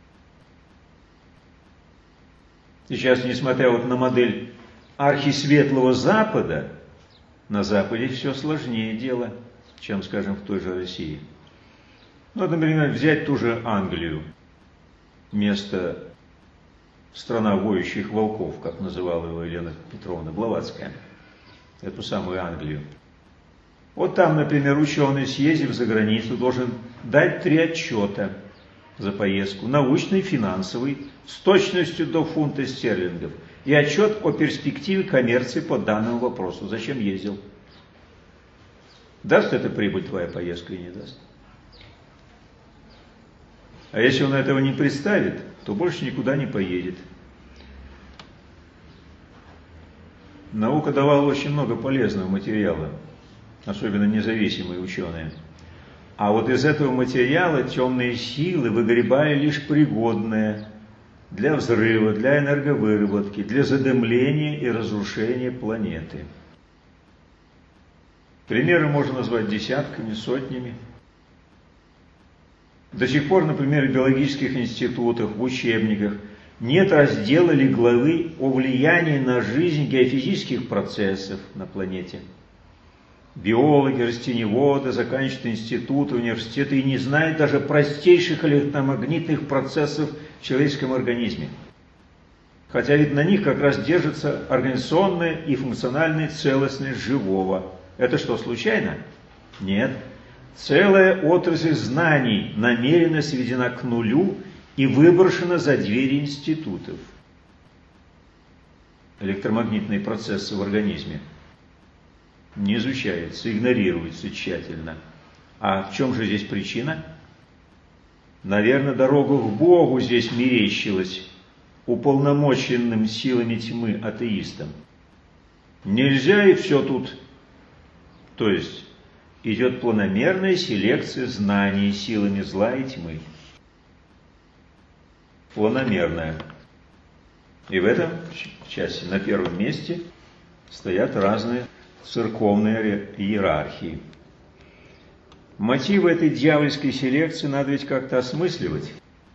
Сейчас, несмотря вот на модель архисветлого Запада, на Западе все сложнее дело, чем, скажем, в той же России. Ну, например, взять ту же Англию, место страна воющих волков, как называла его Елена Петровна Блаватская, эту самую Англию. Вот там, например, ученый, съездив за границу, должен дать три отчета за поездку: научный, финансовый, с точностью до фунта стерлингов, и отчет о перспективе коммерции по данному вопросу. Зачем ездил? Даст это прибыль твоя поездка или не даст? А если он этого не представит, то больше никуда не поедет. Наука давала очень много полезного материала, особенно независимые ученые. А вот из этого материала темные силы выгребали лишь пригодное для взрыва, для энерговыработки, для задымления и разрушения планеты. Примеры можно назвать десятками, сотнями. До сих пор, например, в биологических институтах, в учебниках нет раздела или главы о влиянии на жизнь геофизических процессов на планете. Биологи, растениеводы заканчивают институты, университеты и не знают даже простейших электромагнитных процессов в человеческом организме. Хотя ведь на них как раз держится организационная и функциональная целостность живого. Это что, случайно? Нет. Целая отрасль знаний намеренно сведена к нулю и выброшена за двери институтов. электромагнитные процессы в организме, не изучается, игнорируется тщательно. А в чем же здесь причина? Наверное, дорога к Богу здесь мерещилась уполномоченным силами тьмы атеистам. Нельзя и все тут. То есть идет планомерная селекция знаний силами зла и тьмы. Планомерная. И в этом части на первом месте стоят разные церковные иерархии. Мотивы этой дьявольской селекции надо ведь как-то осмысливать.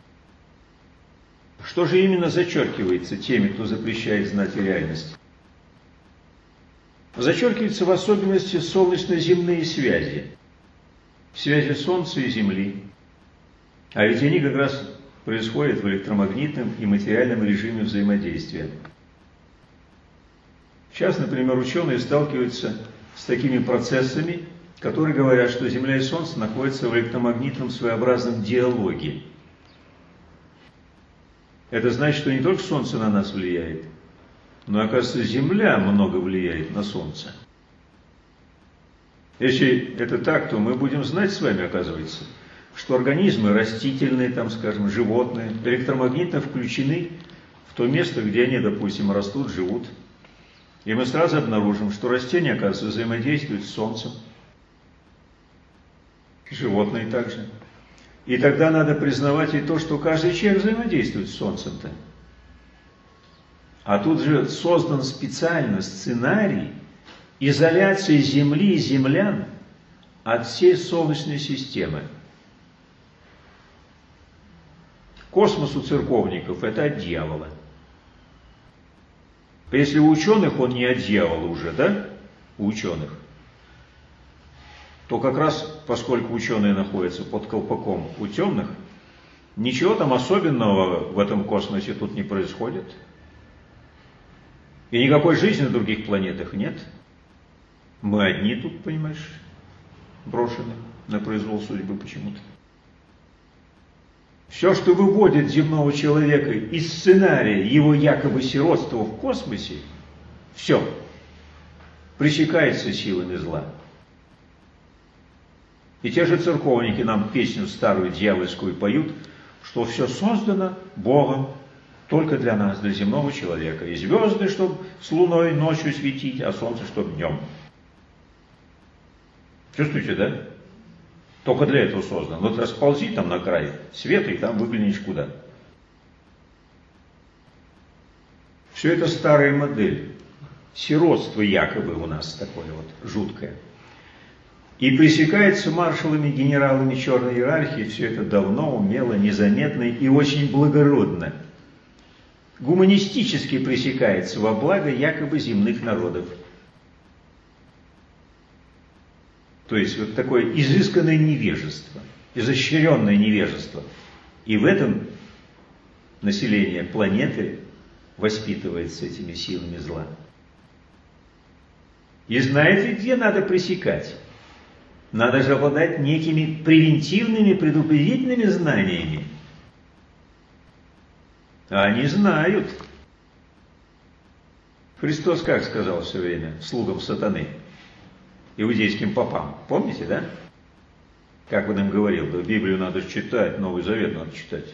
Что же именно зачеркивается теми, кто запрещает знать реальность? Зачеркиваются в особенности солнечно-земные связи, связи Солнца и Земли. А ведь они как раз происходят в электромагнитном и материальном режиме взаимодействия. Сейчас, например, ученые сталкиваются с такими процессами, которые говорят, что Земля и Солнце находятся в электромагнитном своеобразном диалоге. Это значит, что не только Солнце на нас влияет, но, оказывается, Земля много влияет на Солнце. Если это так, то мы будем знать с вами, оказывается, что организмы растительные, там, скажем, животные, электромагнитно включены в то место, где они, допустим, растут, живут. И мы сразу обнаружим, что растения, оказывается, взаимодействуют с Солнцем. Животные также. И тогда надо признавать и то, что каждый человек взаимодействует с Солнцем-то. А тут же создан специально сценарий изоляции Земли и землян от всей Солнечной системы. Космос у церковников – это от дьявола. Если у ученых он не от дьявола уже, да? У ученых. То как раз, поскольку ученые находятся под колпаком у темных, ничего там особенного в этом космосе тут не происходит. И никакой жизни на других планетах нет. Мы одни тут, понимаешь, брошены на произвол судьбы почему-то. Все, что выводит земного человека из сценария его якобы сиротства в космосе, все пресекается силами зла. И те же церковники нам песню старую дьявольскую поют, что все создано Богом только для нас, для земного человека. И звезды, чтобы с луной ночью светить, а солнце, чтобы днем. Чувствуете, да? Только для этого создан. Вот расползи там на край света, и там выглянешь куда. Все это старая модель. Сиротство якобы у нас такое вот жуткое. И пресекается маршалами, генералами черной иерархии все это давно, умело, незаметно и очень благородно. Гуманистически пресекается во благо якобы земных народов. То есть вот такое изысканное невежество, изощренное невежество. И в этом население планеты воспитывается этими силами зла. И знаете, где надо пресекать? Надо же обладать некими превентивными, предупредительными знаниями. А они знают. Христос как сказал все время слугам сатаны, иудейским попам? Помните, да? Как он им говорил, да Библию надо читать, Новый Завет надо читать.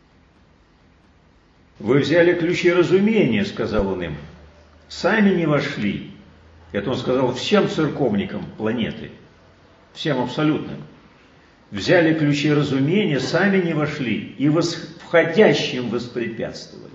Вы взяли ключи разумения, сказал он им, сами не вошли. Это он сказал всем церковникам планеты, всем абсолютно. Взяли ключи разумения, сами не вошли и входящим воспрепятствовали.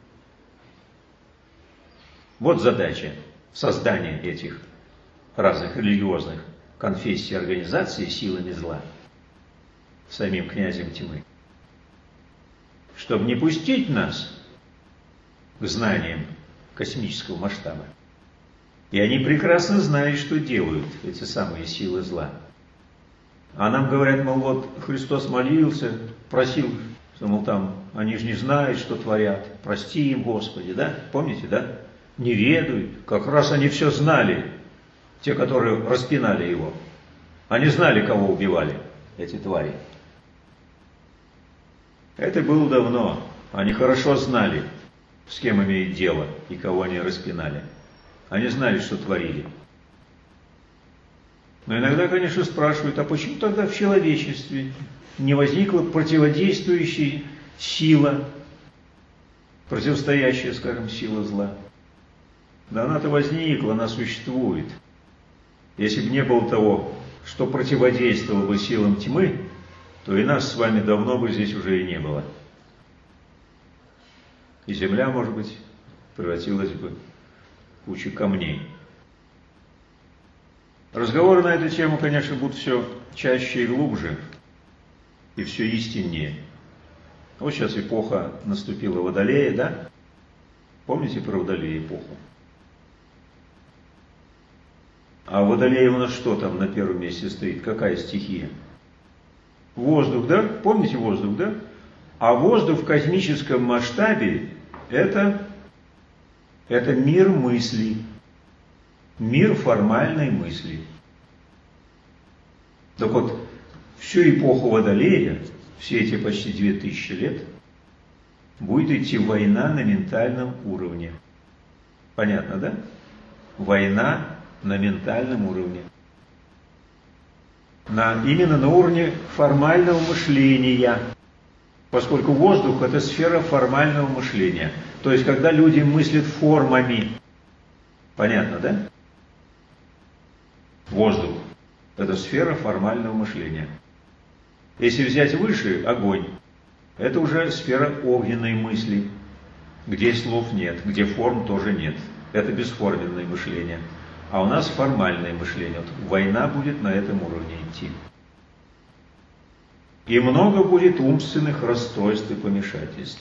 Вот задача создания этих разных религиозных конфессий, организаций силами зла, самим князем тьмы, чтобы не пустить нас к знаниям космического масштаба. И они прекрасно знают, что делают эти самые силы зла. А нам говорят, мол, вот Христос молился, просил, что, мол, там, они же не знают, что творят, прости им, Господи, да? Помните, да? Не ведают, как раз они все знали. Те, которые распинали его, они знали, кого убивали, эти твари. Это было давно, они хорошо знали. с кем имеют дело и кого они распинали. Они знали, что творили. Но иногда, конечно, спрашивают, а почему тогда в человечестве не возникла противодействующая сила, противостоящая, скажем, сила зла? Да она-то возникла, она существует. Если бы не было того, что противодействовало бы силам тьмы, то и нас с вами давно бы здесь уже и не было. И земля, может быть, превратилась бы в кучу камней. Разговоры на эту тему, конечно, будут все чаще и глубже, и все истиннее. Вот сейчас эпоха наступила Водолея, да? Помните про Водолея эпоху? А Водолей у нас что там на первом месте стоит? Какая стихия? Воздух, да? Помните воздух, да? А воздух в космическом масштабе это, это мир мысли, мир формальной мысли. Так вот, всю эпоху Водолея, все эти почти две тысячи лет, будет идти война на ментальном уровне. Понятно, да? Война на ментальном уровне. На, именно на уровне формального мышления. Поскольку воздух – это сфера формального мышления. То есть, когда люди мыслят формами. Понятно, да? Воздух – это сфера формального мышления. Если взять выше огонь, это уже сфера огненной мысли, где слов нет, где форм тоже нет. Это бесформенное мышление. А у нас формальное мышление. Вот война будет на этом уровне идти. И много будет умственных расстройств и помешательств.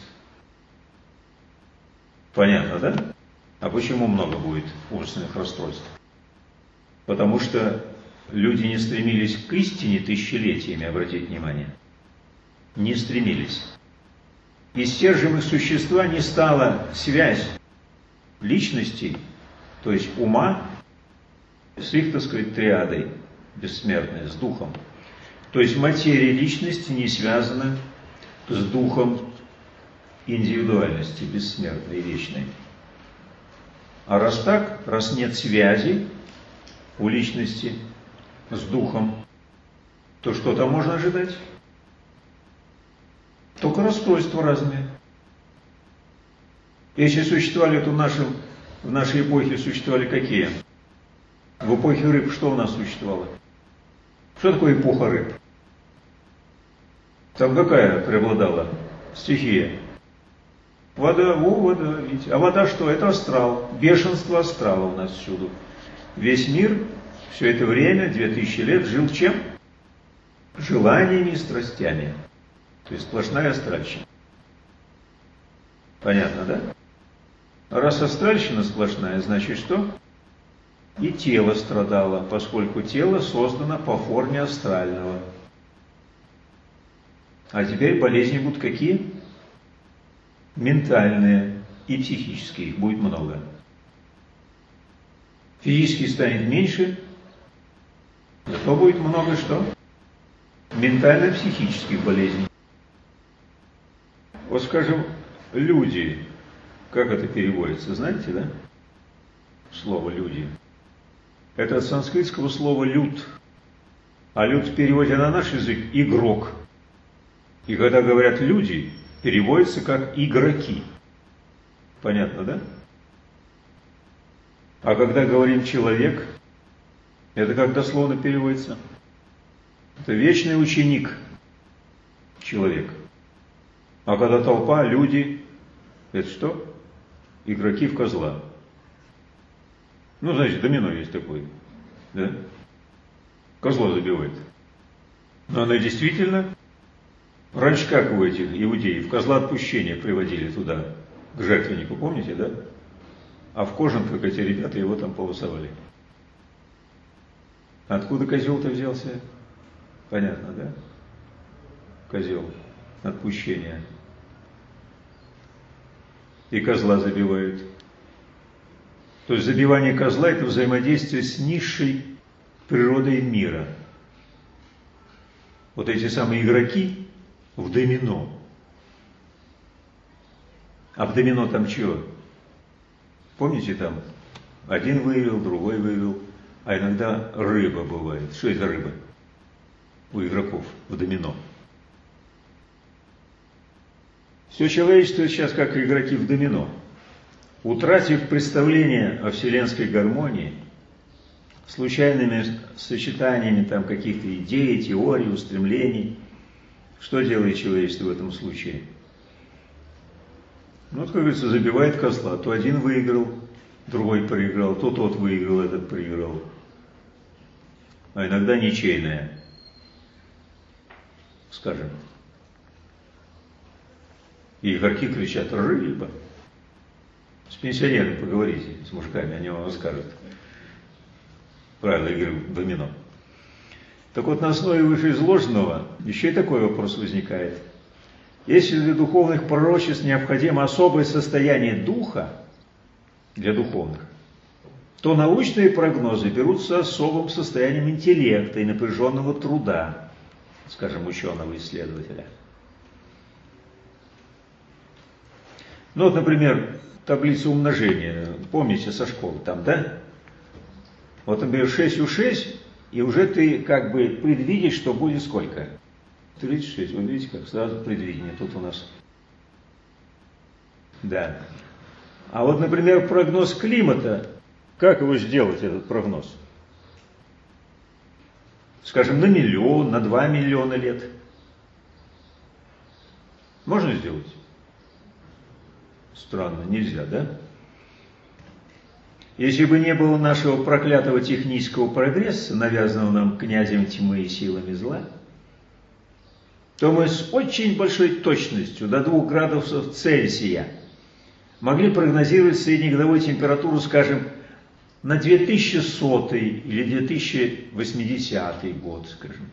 Понятно, да? А почему много будет умственных расстройств? Потому что люди не стремились к истине тысячелетиями, обратите внимание. Не стремились. И стержнем их существа не стала связь личности, то есть ума, с их, так сказать, триадой бессмертной, с духом. То есть материя личности не связана с духом индивидуальности, бессмертной и вечной. А раз так, раз нет связи у личности с духом, то что там можно ожидать? Только расстройства разные. Если существовали, то в, нашем, в нашей эпохе существовали какие? В эпохе рыб что у нас существовало? Что такое эпоха рыб? Там какая преобладала стихия? Вода, о, вода, видите. А вода что? Это астрал. Бешенство астрала у нас всюду. Весь мир все это время, две тысячи лет, жил чем? Желаниями и страстями. То есть сплошная астральщина. Понятно, да? А раз астральщина сплошная, значит что? И тело страдало, поскольку тело создано по форме астрального. А теперь болезни будут какие? Ментальные и психические. Их будет много. Физически станет меньше, зато будет много что? Ментально-психических болезней. Вот скажем, люди, как это переводится, знаете, да? Слово «люди». Это от санскритского слова «люд». А «люд» в переводе на наш язык – «игрок». И когда говорят «люди», переводится как «игроки». Понятно, да? А когда говорим «человек», это как дословно переводится? Это вечный ученик, человек. А когда толпа, люди, это что? Игроки в козла. Ну, знаете, домино есть такое, да? Козла забивает. Но оно действительно... Раньше как у этих иудеев? Козла отпущения приводили туда, к жертвеннику, помните, да? А в кожанках эти ребята его там полосовали. Откуда козел-то взялся? Понятно, да? Козел отпущения. И козла забивают. То есть забивание козла – это взаимодействие с низшей природой мира. Вот эти самые игроки в домино. А в домино там чего? Помните, там один выиграл, другой выиграл, а иногда рыба бывает. Что это рыба у игроков в домино? Все человечество сейчас как игроки в домино. Утратив представление о вселенской гармонии, случайными сочетаниями там каких-то идей, теорий, устремлений, что делает человечество в этом случае? Ну, как говорится, забивает козла. То один выиграл, другой проиграл, то тот выиграл, этот проиграл. А иногда ничейная, скажем. И игроки кричат: рыба. С пенсионерами поговорите, с мужиками, они вам расскажут правила игры в домино. Так вот, на основе вышеизложенного еще и такой вопрос возникает. Если для духовных пророчеств необходимо особое состояние духа, для духовных, то научные прогнозы берутся особым состоянием интеллекта и напряженного труда, скажем, ученого-исследователя. Ну вот, например, таблица умножения, помните со школы там, да? Вот, например, шесть у шесть, и уже ты как бы предвидишь, что будет сколько? тридцать шесть. Вы видите, как сразу предвидение тут у нас. Да. А вот, например, прогноз климата, как его сделать, этот прогноз? Скажем, на миллион, на два миллиона лет. Можно сделать? Странно, нельзя, да? Если бы не было нашего проклятого технического прогресса, навязанного нам князем тьмы и силами зла, то мы с очень большой точностью, до двух градусов Цельсия, могли прогнозировать среднегодовую температуру, скажем, на две тысячи сотый или две тысячи восьмидесятый год, скажем.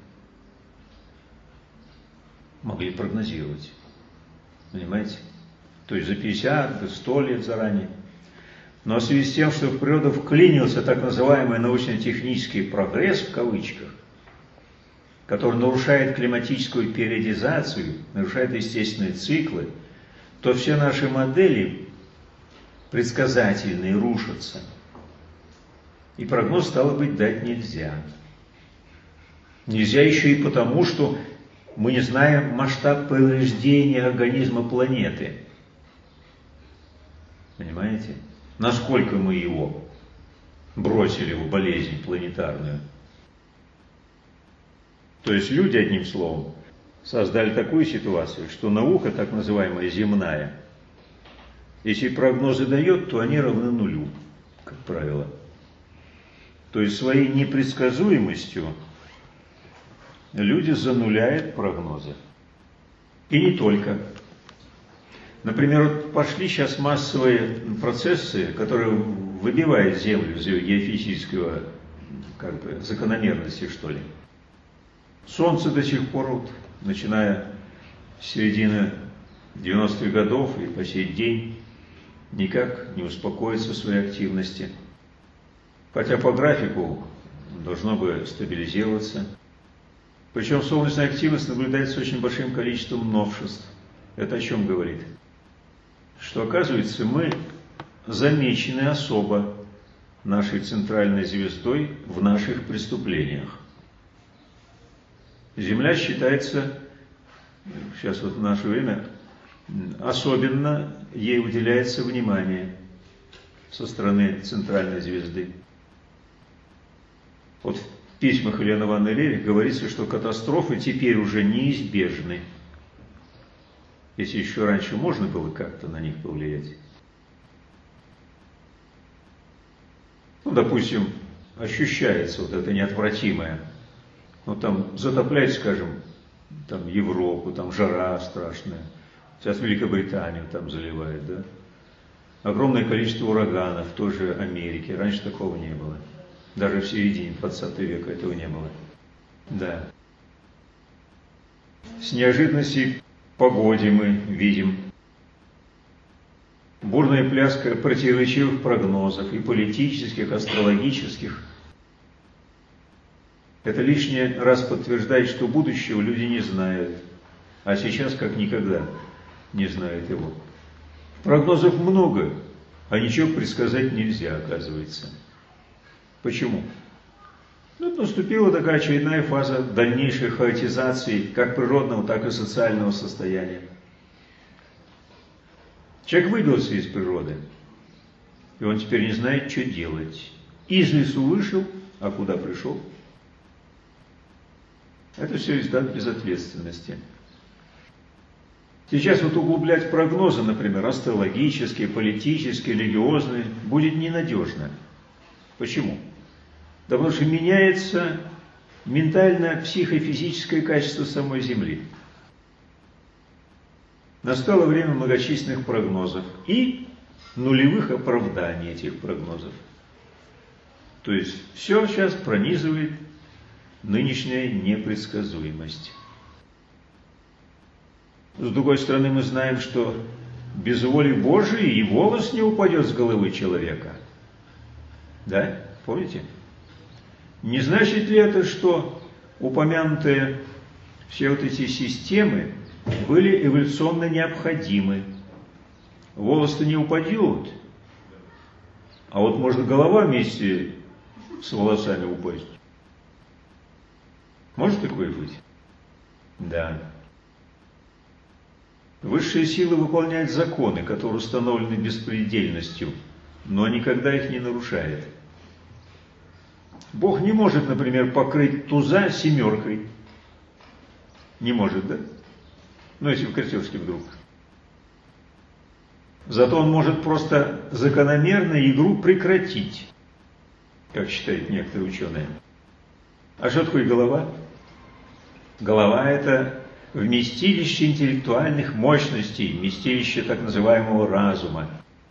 Могли прогнозировать. Понимаете? То есть за пятьдесят, за сто лет заранее. Но в связи с тем, что в природу вклинился так называемый научно-технический прогресс, в кавычках, который нарушает климатическую периодизацию, нарушает естественные циклы, то все наши модели предсказательные рушатся. И прогноз, стало быть, дать нельзя. Нельзя еще и потому, что мы не знаем масштаб повреждения организма планеты. Понимаете? Насколько мы его бросили в болезнь планетарную. То есть люди, одним словом, создали такую ситуацию, что наука, так называемая земная, если прогнозы дает, то они равны нулю, как правило. То есть своей непредсказуемостью люди зануляют прогнозы. И не только. Например, вот пошли сейчас массовые процессы, которые выбивают Землю из ее геофизического, как бы, закономерности, что ли. Солнце до сих пор, вот, начиная с середины девяностых годов и по сей день, никак не успокоится в своей активности. Хотя по графику должно бы стабилизироваться. Причем солнечная активность наблюдается с очень большим количеством новшеств. Это о чем говорит? Что, оказывается, мы замечены особо нашей центральной звездой в наших преступлениях. Земля считается, сейчас вот в наше время, особенно ей уделяется внимание со стороны центральной звезды. Вот в письмах Елены Ивановны Левик говорится, что катастрофы теперь уже неизбежны. Если еще раньше можно было как-то на них повлиять. Ну, допустим, ощущается вот это неотвратимое. Ну, там затоплять, скажем, там Европу, там жара страшная. Сейчас Великобританию там заливает, да? Огромное количество ураганов, тоже Америки. Раньше такого не было. Даже в середине двадцатого века этого не было. Да. С неожиданностей в погоде мы видим бурная пляска противоречивых прогнозов и политических, астрологических. Это лишний раз подтверждает, что будущего люди не знают, а сейчас как никогда не знают его. Прогнозов много, а ничего предсказать нельзя, оказывается. Почему? Ну, наступила такая очередная фаза дальнейшей хаотизации как природного, так и социального состояния. Человек выбился из природы, и он теперь не знает, что делать. Из лесу вышел, а куда пришел? Это все результат безответственности. Сейчас вот углублять прогнозы, например, астрологические, политические, религиозные, будет ненадежно. Почему? Да потому что меняется ментально-психофизическое качество самой Земли. Настало время многочисленных прогнозов и нулевых оправданий этих прогнозов. То есть все сейчас пронизывает нынешняя непредсказуемость. С другой стороны, мы знаем, что без воли Божией и волос не упадет с головы человека. Да? Помните? Не значит ли это, что упомянутые все вот эти системы были эволюционно необходимы? Волос-то не упадет, а вот может голова вместе с волосами упасть. Может такое быть? Да. Высшие силы выполняют законы, которые установлены беспредельностью, но никогда их не нарушает. Бог не может, например, покрыть туза семеркой. Не может, да? Ну, если в крестёшке вдруг. Зато он может просто закономерно игру прекратить, как считают некоторые ученые. А что такое голова? Голова – это вместилище интеллектуальных мощностей, вместилище так называемого разума.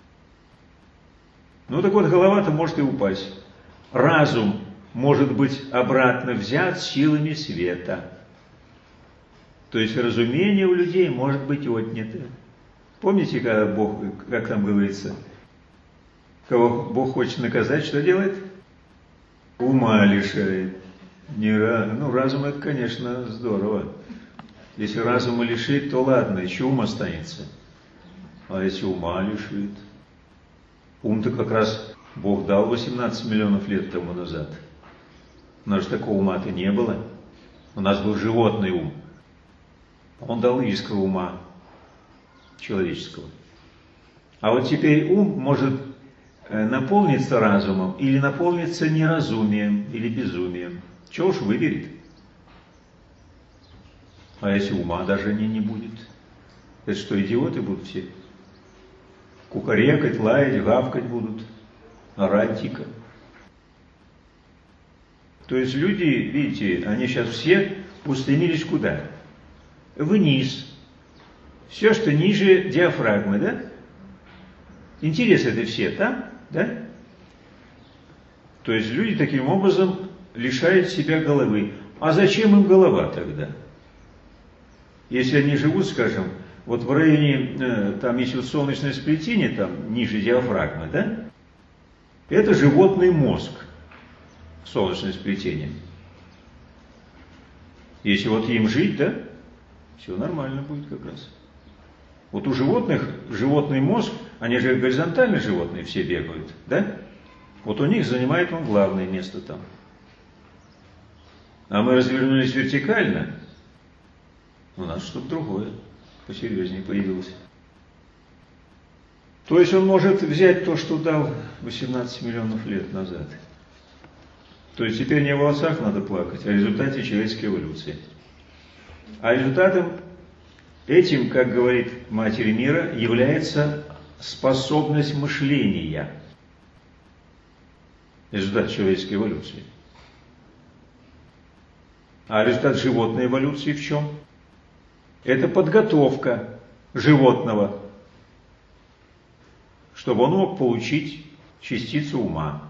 Ну так вот, голова-то может и упасть. Разум может быть обратно взят силами света. То есть разумение у людей может быть отнято. Помните, когда Бог, как там говорится, кого Бог хочет наказать, что делает? Ума лишает. Не, ну, разум это, конечно, здорово. Если разума лишит, то ладно, еще ум останется. А если ума лишит? Ум-то как раз Бог дал восемнадцать миллионов лет тому назад. У нас же такого ума-то не было. У нас был животный ум. Он дал искру ума человеческого. А вот теперь ум может наполниться разумом или наполниться неразумием или безумием. Чего уж выберет. А если ума даже не, не будет? Это что, идиоты будут все? Кукарекать, лаять, гавкать будут, орать дико. То есть люди, видите, они сейчас все устремились куда? Вниз. Все, что ниже диафрагмы, да? Интересы это все там, да? То есть люди таким образом лишают себя головы. А зачем им голова тогда? Если они живут, скажем, вот в районе, э, там есть вот солнечное сплетение, там ниже диафрагмы, да? Это животный мозг, солнечное сплетение. Если вот им жить, да, все нормально будет как раз. Вот у животных, животный мозг, они же горизонтальные животные все бегают, да? Вот у них занимает он главное место там. А мы развернулись вертикально, у нас что-то другое, посерьезнее появилось. То есть он может взять то, что дал восемнадцать миллионов лет назад. То есть теперь не о волосах надо плакать, а о результате человеческой эволюции. А результатом этим, как говорит Матерь Мира, является способность мышления. Результат человеческой эволюции. А результат животной эволюции в чем? Это подготовка животного, чтобы он мог получить частицу ума.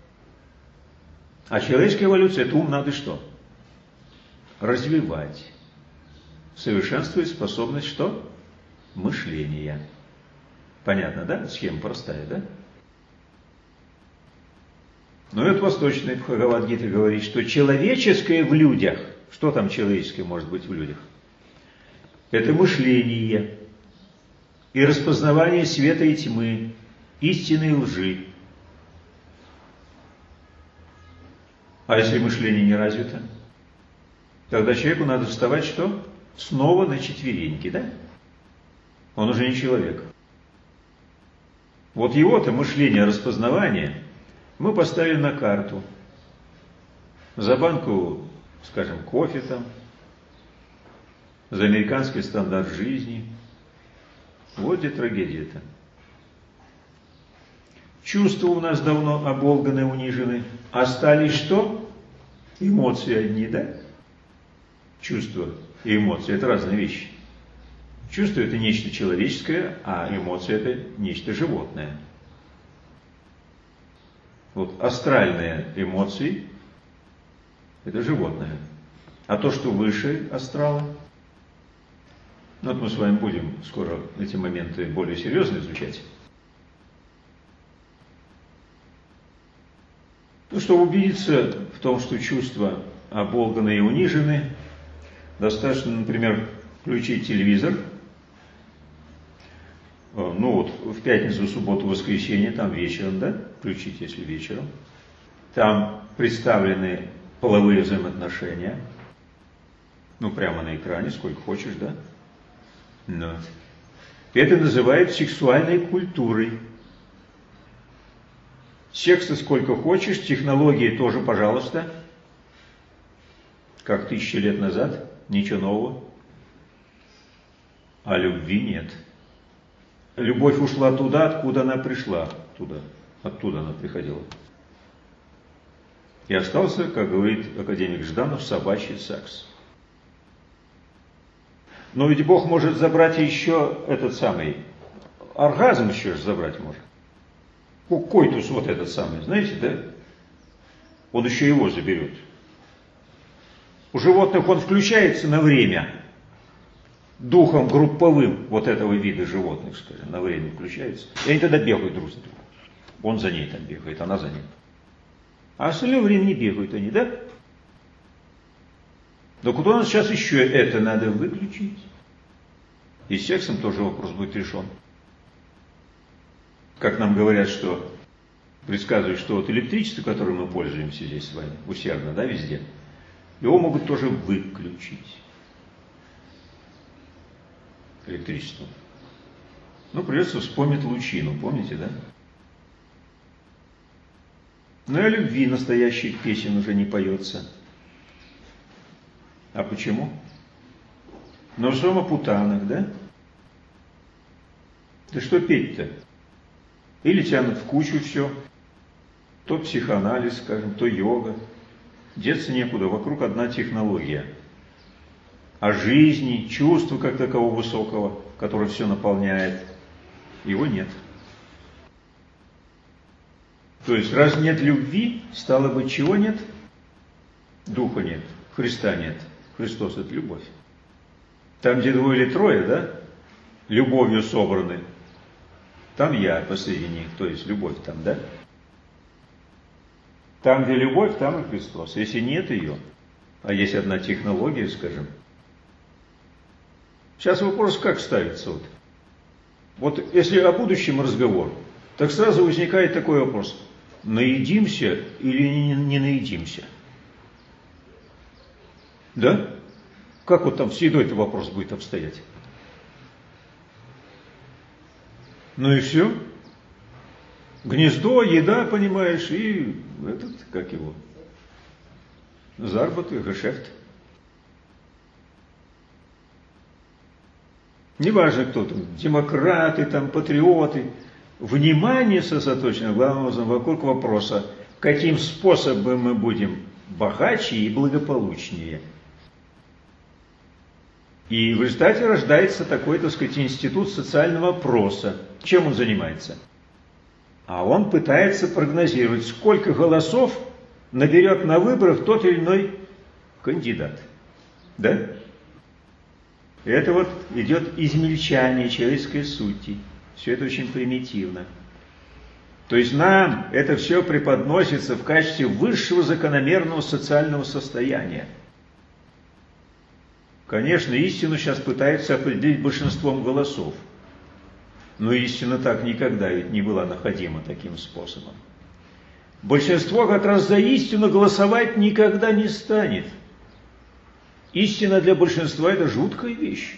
А человеческая эволюция, это ум надо что? Развивать. Совершенствует способность что? Мышления. Понятно, да? Схема простая, да? Но это восточный Бхагавад-гита говорит, что человеческое в людях, что там человеческое может быть в людях? Это мышление. и распознавание света и тьмы, истины и лжи. А если мышление не развито? Тогда человеку надо вставать что? Снова на четвереньки, да? Он уже не человек. Вот его-то мышление, распознавание мы поставили на карту. За банку, скажем, кофе там, за американский стандарт жизни. Вот где трагедия-то. Чувства у нас давно оболганы, унижены. Остались что? Эмоции одни, да? Чувства и эмоции – это разные вещи. Чувство – это нечто человеческое, а эмоции – это нечто животное. Вот астральные эмоции – это животное. А то, что выше астрала, ну вот мы с вами будем скоро эти моменты более серьезно изучать. Ну, чтобы убедиться в том, что чувства оболганы и унижены, достаточно, например, включить телевизор. Ну вот, в пятницу, субботу, воскресенье, там вечером, да, включить, если вечером. Там представлены половые взаимоотношения. Ну, прямо на экране, сколько хочешь, да? Но. Это называют сексуальной культурой. Секса сколько хочешь, технологии тоже, пожалуйста. Как тысячи лет назад, ничего нового. А любви нет. Любовь ушла туда, откуда она пришла. Туда. Оттуда она приходила. И остался, как говорит академик Жданов, собачий секс. Но ведь Бог может забрать еще этот самый оргазм, еще же забрать может. Койтус вот этот самый, знаете, да? Он еще его заберет. У животных он включается на время. Духом групповым вот этого вида животных, скажем, на время включается. И они тогда бегают друг за другом. Он за ней там бегает, она за ним. А остальное время не бегают они, да? Так вот у нас сейчас еще это надо выключить. И с сексом тоже вопрос будет решен. Как нам говорят, что предсказывают, что вот электричество, которым мы пользуемся здесь с вами, усердно, да, везде, его могут тоже выключить. Электричество. Ну, придется вспомнить лучину, помните, да? Но и о любви настоящих песен уже не поется. А почему? Но в самопутанах, да? Да что петь-то? Или тянут в кучу все. То психоанализ, скажем, то йога. Деться некуда, вокруг одна технология. А жизни, чувства как такового высокого, которое все наполняет, его нет. То есть, раз нет любви, стало быть, чего нет? Духа нет, Христа нет. Христос – это любовь. Там, где двое или трое, да, любовью собраны, там я посреди них, то есть любовь там, да? Там, где любовь, там и Христос. Если нет ее, а есть одна технология, скажем. Сейчас вопрос как ставится? Вот, вот если о будущем разговор, так сразу возникает такой вопрос. Наедимся или не, не наедимся? Да? Как вот там с едой-то вопрос будет обстоять? Ну и все. Гнездо, еда, понимаешь, и этот, как его, заработок, гешефт. Неважно кто там, демократы, там, патриоты. Внимание сосредоточено, главным образом, вокруг вопроса, каким способом мы будем богаче и благополучнее. И в результате рождается такой, так сказать, институт социального опроса. Чем он занимается? А он пытается прогнозировать, сколько голосов наберет на выборах тот или иной кандидат. Да? И это вот идет измельчание человеческой сути. Все это очень примитивно. То есть нам это все преподносится в качестве высшего закономерного социального состояния. Конечно, истину сейчас пытаются определить большинством голосов. Но истина так никогда ведь не была находима таким способом. Большинство как раз за истину голосовать никогда не станет. Истина для большинства – это жуткая вещь.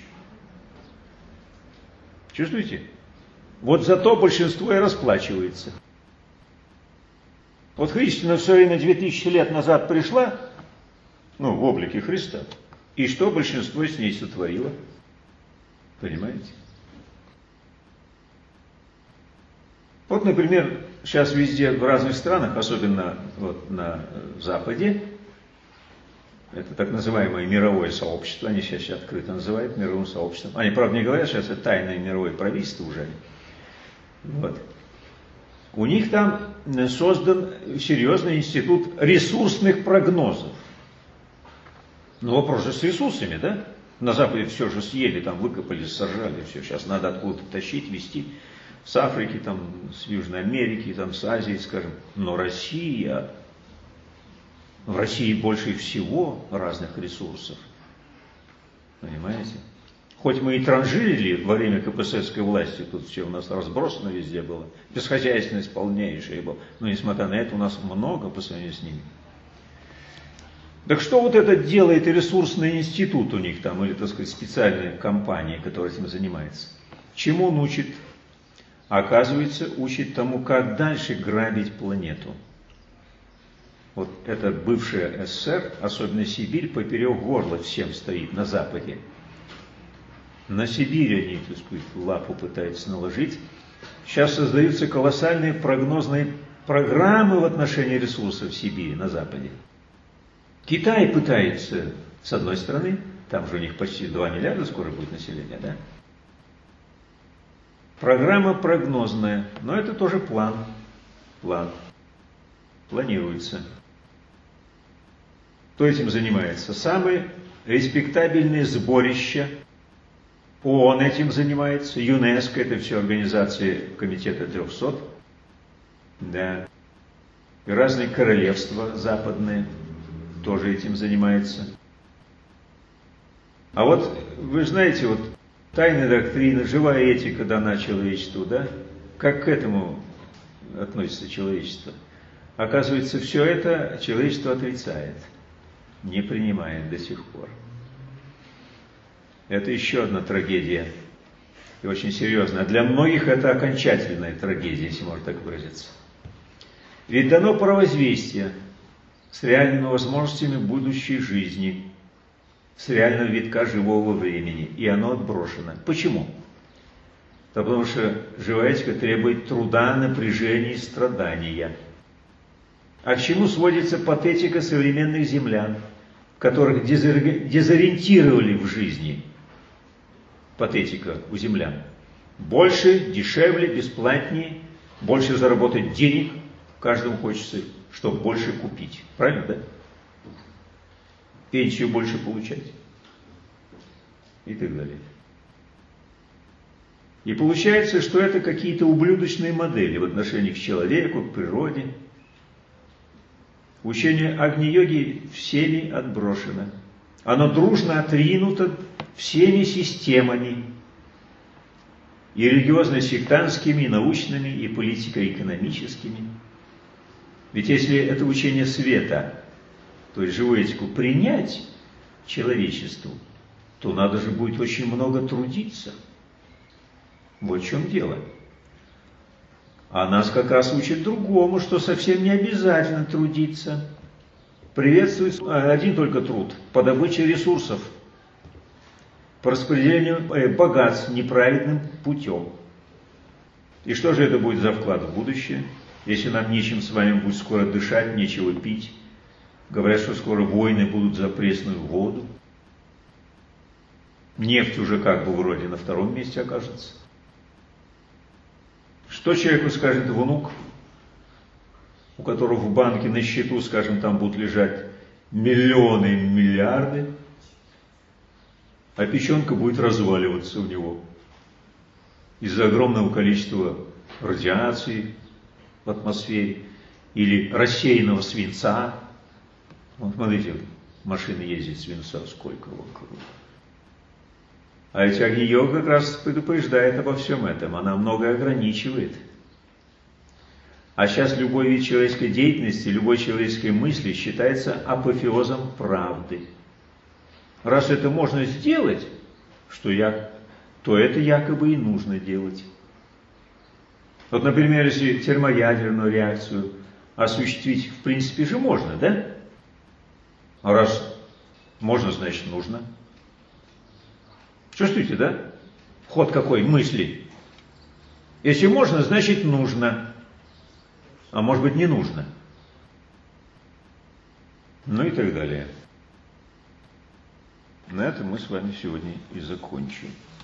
Чувствуете? Вот зато большинство и расплачивается. Вот истина все время две тысячи лет назад пришла, ну, в облике Христа, и что большинство с ней сотворило? Понимаете? Вот, например, сейчас везде, в разных странах, особенно вот на Западе, это так называемое мировое сообщество, они сейчас открыто называют мировым сообществом. Они, правда, не говорят, сейчас это тайное мировое правительство уже. Вот. У них там создан серьезный институт ресурсных прогнозов. Ну, вопрос же с ресурсами, да? На Западе все же съели, там выкопали, сожрали, все. Сейчас надо откуда-то тащить, везти. С Африки, там, с Южной Америки, там, с Азии, скажем. Но Россия, в России больше всего разных ресурсов. Понимаете? Хоть мы и транжирили во время КПССской власти, тут все у нас разбросано везде было, бесхозяйственность полнейшая была, но несмотря на это у нас много по сравнению с ними. Так что вот это делает ресурсный институт у них там, или, так сказать, специальная компания, которая этим занимается? Чему он учит? Оказывается, учит тому, как дальше грабить планету. Вот это бывшая СССР, особенно Сибирь, поперек горла всем стоит на Западе. На Сибирь они, так сказать, лапу пытаются наложить. Сейчас создаются колоссальные прогнозные программы в отношении ресурсов Сибири на Западе. Китай пытается, с одной стороны, там же у них почти два миллиарда скоро будет населения, да? Программа прогнозная, но это тоже план. План. Планируется. Кто этим занимается? Самые респектабельные сборища. ООН этим занимается, ЮНЕСКО, это все организации комитета трехсот. Да. И разные королевства западные тоже этим занимаются. А вот, вы знаете, вот тайная доктрина, живая этика дана человечеству, да? Как к этому относится человечество? Оказывается, все это человечество отрицает, не принимает до сих пор. Это еще одна трагедия, и очень серьезная. Для многих это окончательная трагедия, если можно так выразиться. Ведь дано провозвестие с реальными возможностями будущей жизни, с реального витка живого времени, и оно отброшено. Почему? Да потому что живая этика требует труда, напряжения и страдания. А к чему сводится патетика современных землян, которых дезориентировали в жизни? Патетика у землян. Больше, дешевле, бесплатнее, больше заработать денег, каждому хочется, чтобы больше купить. Правильно, да? Пенсию больше получать. И так далее. И получается, что это какие-то ублюдочные модели в отношении к человеку, к природе. Учение Агни-йоги всеми отброшено. Оно дружно отринуто всеми системами, и религиозно-сектантскими, и научными, и политико-экономическими. Ведь если это учение света, то есть живую этику, принять человечеству, то надо же будет очень много трудиться. Вот в чем дело. А нас как раз учит другому, что совсем не обязательно трудиться. Приветствует один только труд по добыче ресурсов, по распределению богатств неправедным путем. И что же это будет за вклад в будущее, если нам нечем с вами будет скоро дышать, нечего пить? Говорят, что скоро войны будут за пресную воду. Нефть уже как бы вроде на втором месте окажется. Что человеку скажет внук, у которого в банке на счету, скажем, там будут лежать миллионы и миллиарды, а печенка будет разваливаться у него из-за огромного количества радиации в атмосфере или рассеянного свинца. Вот смотрите, машины ездят, свинца сколько вокруг. А ведь Агни-йога как раз предупреждает обо всем этом, она многое ограничивает. А сейчас любой вид человеческой деятельности, любой человеческой мысли считается апофеозом правды. Раз это можно сделать, что я, то это якобы и нужно делать. Вот, например, если термоядерную реакцию осуществить, в принципе же можно, да? А раз можно, значит нужно. Чувствуете, да? Ход какой мысли. Если можно, значит нужно. А может быть не нужно. Ну и так далее. На этом мы с вами сегодня и закончим.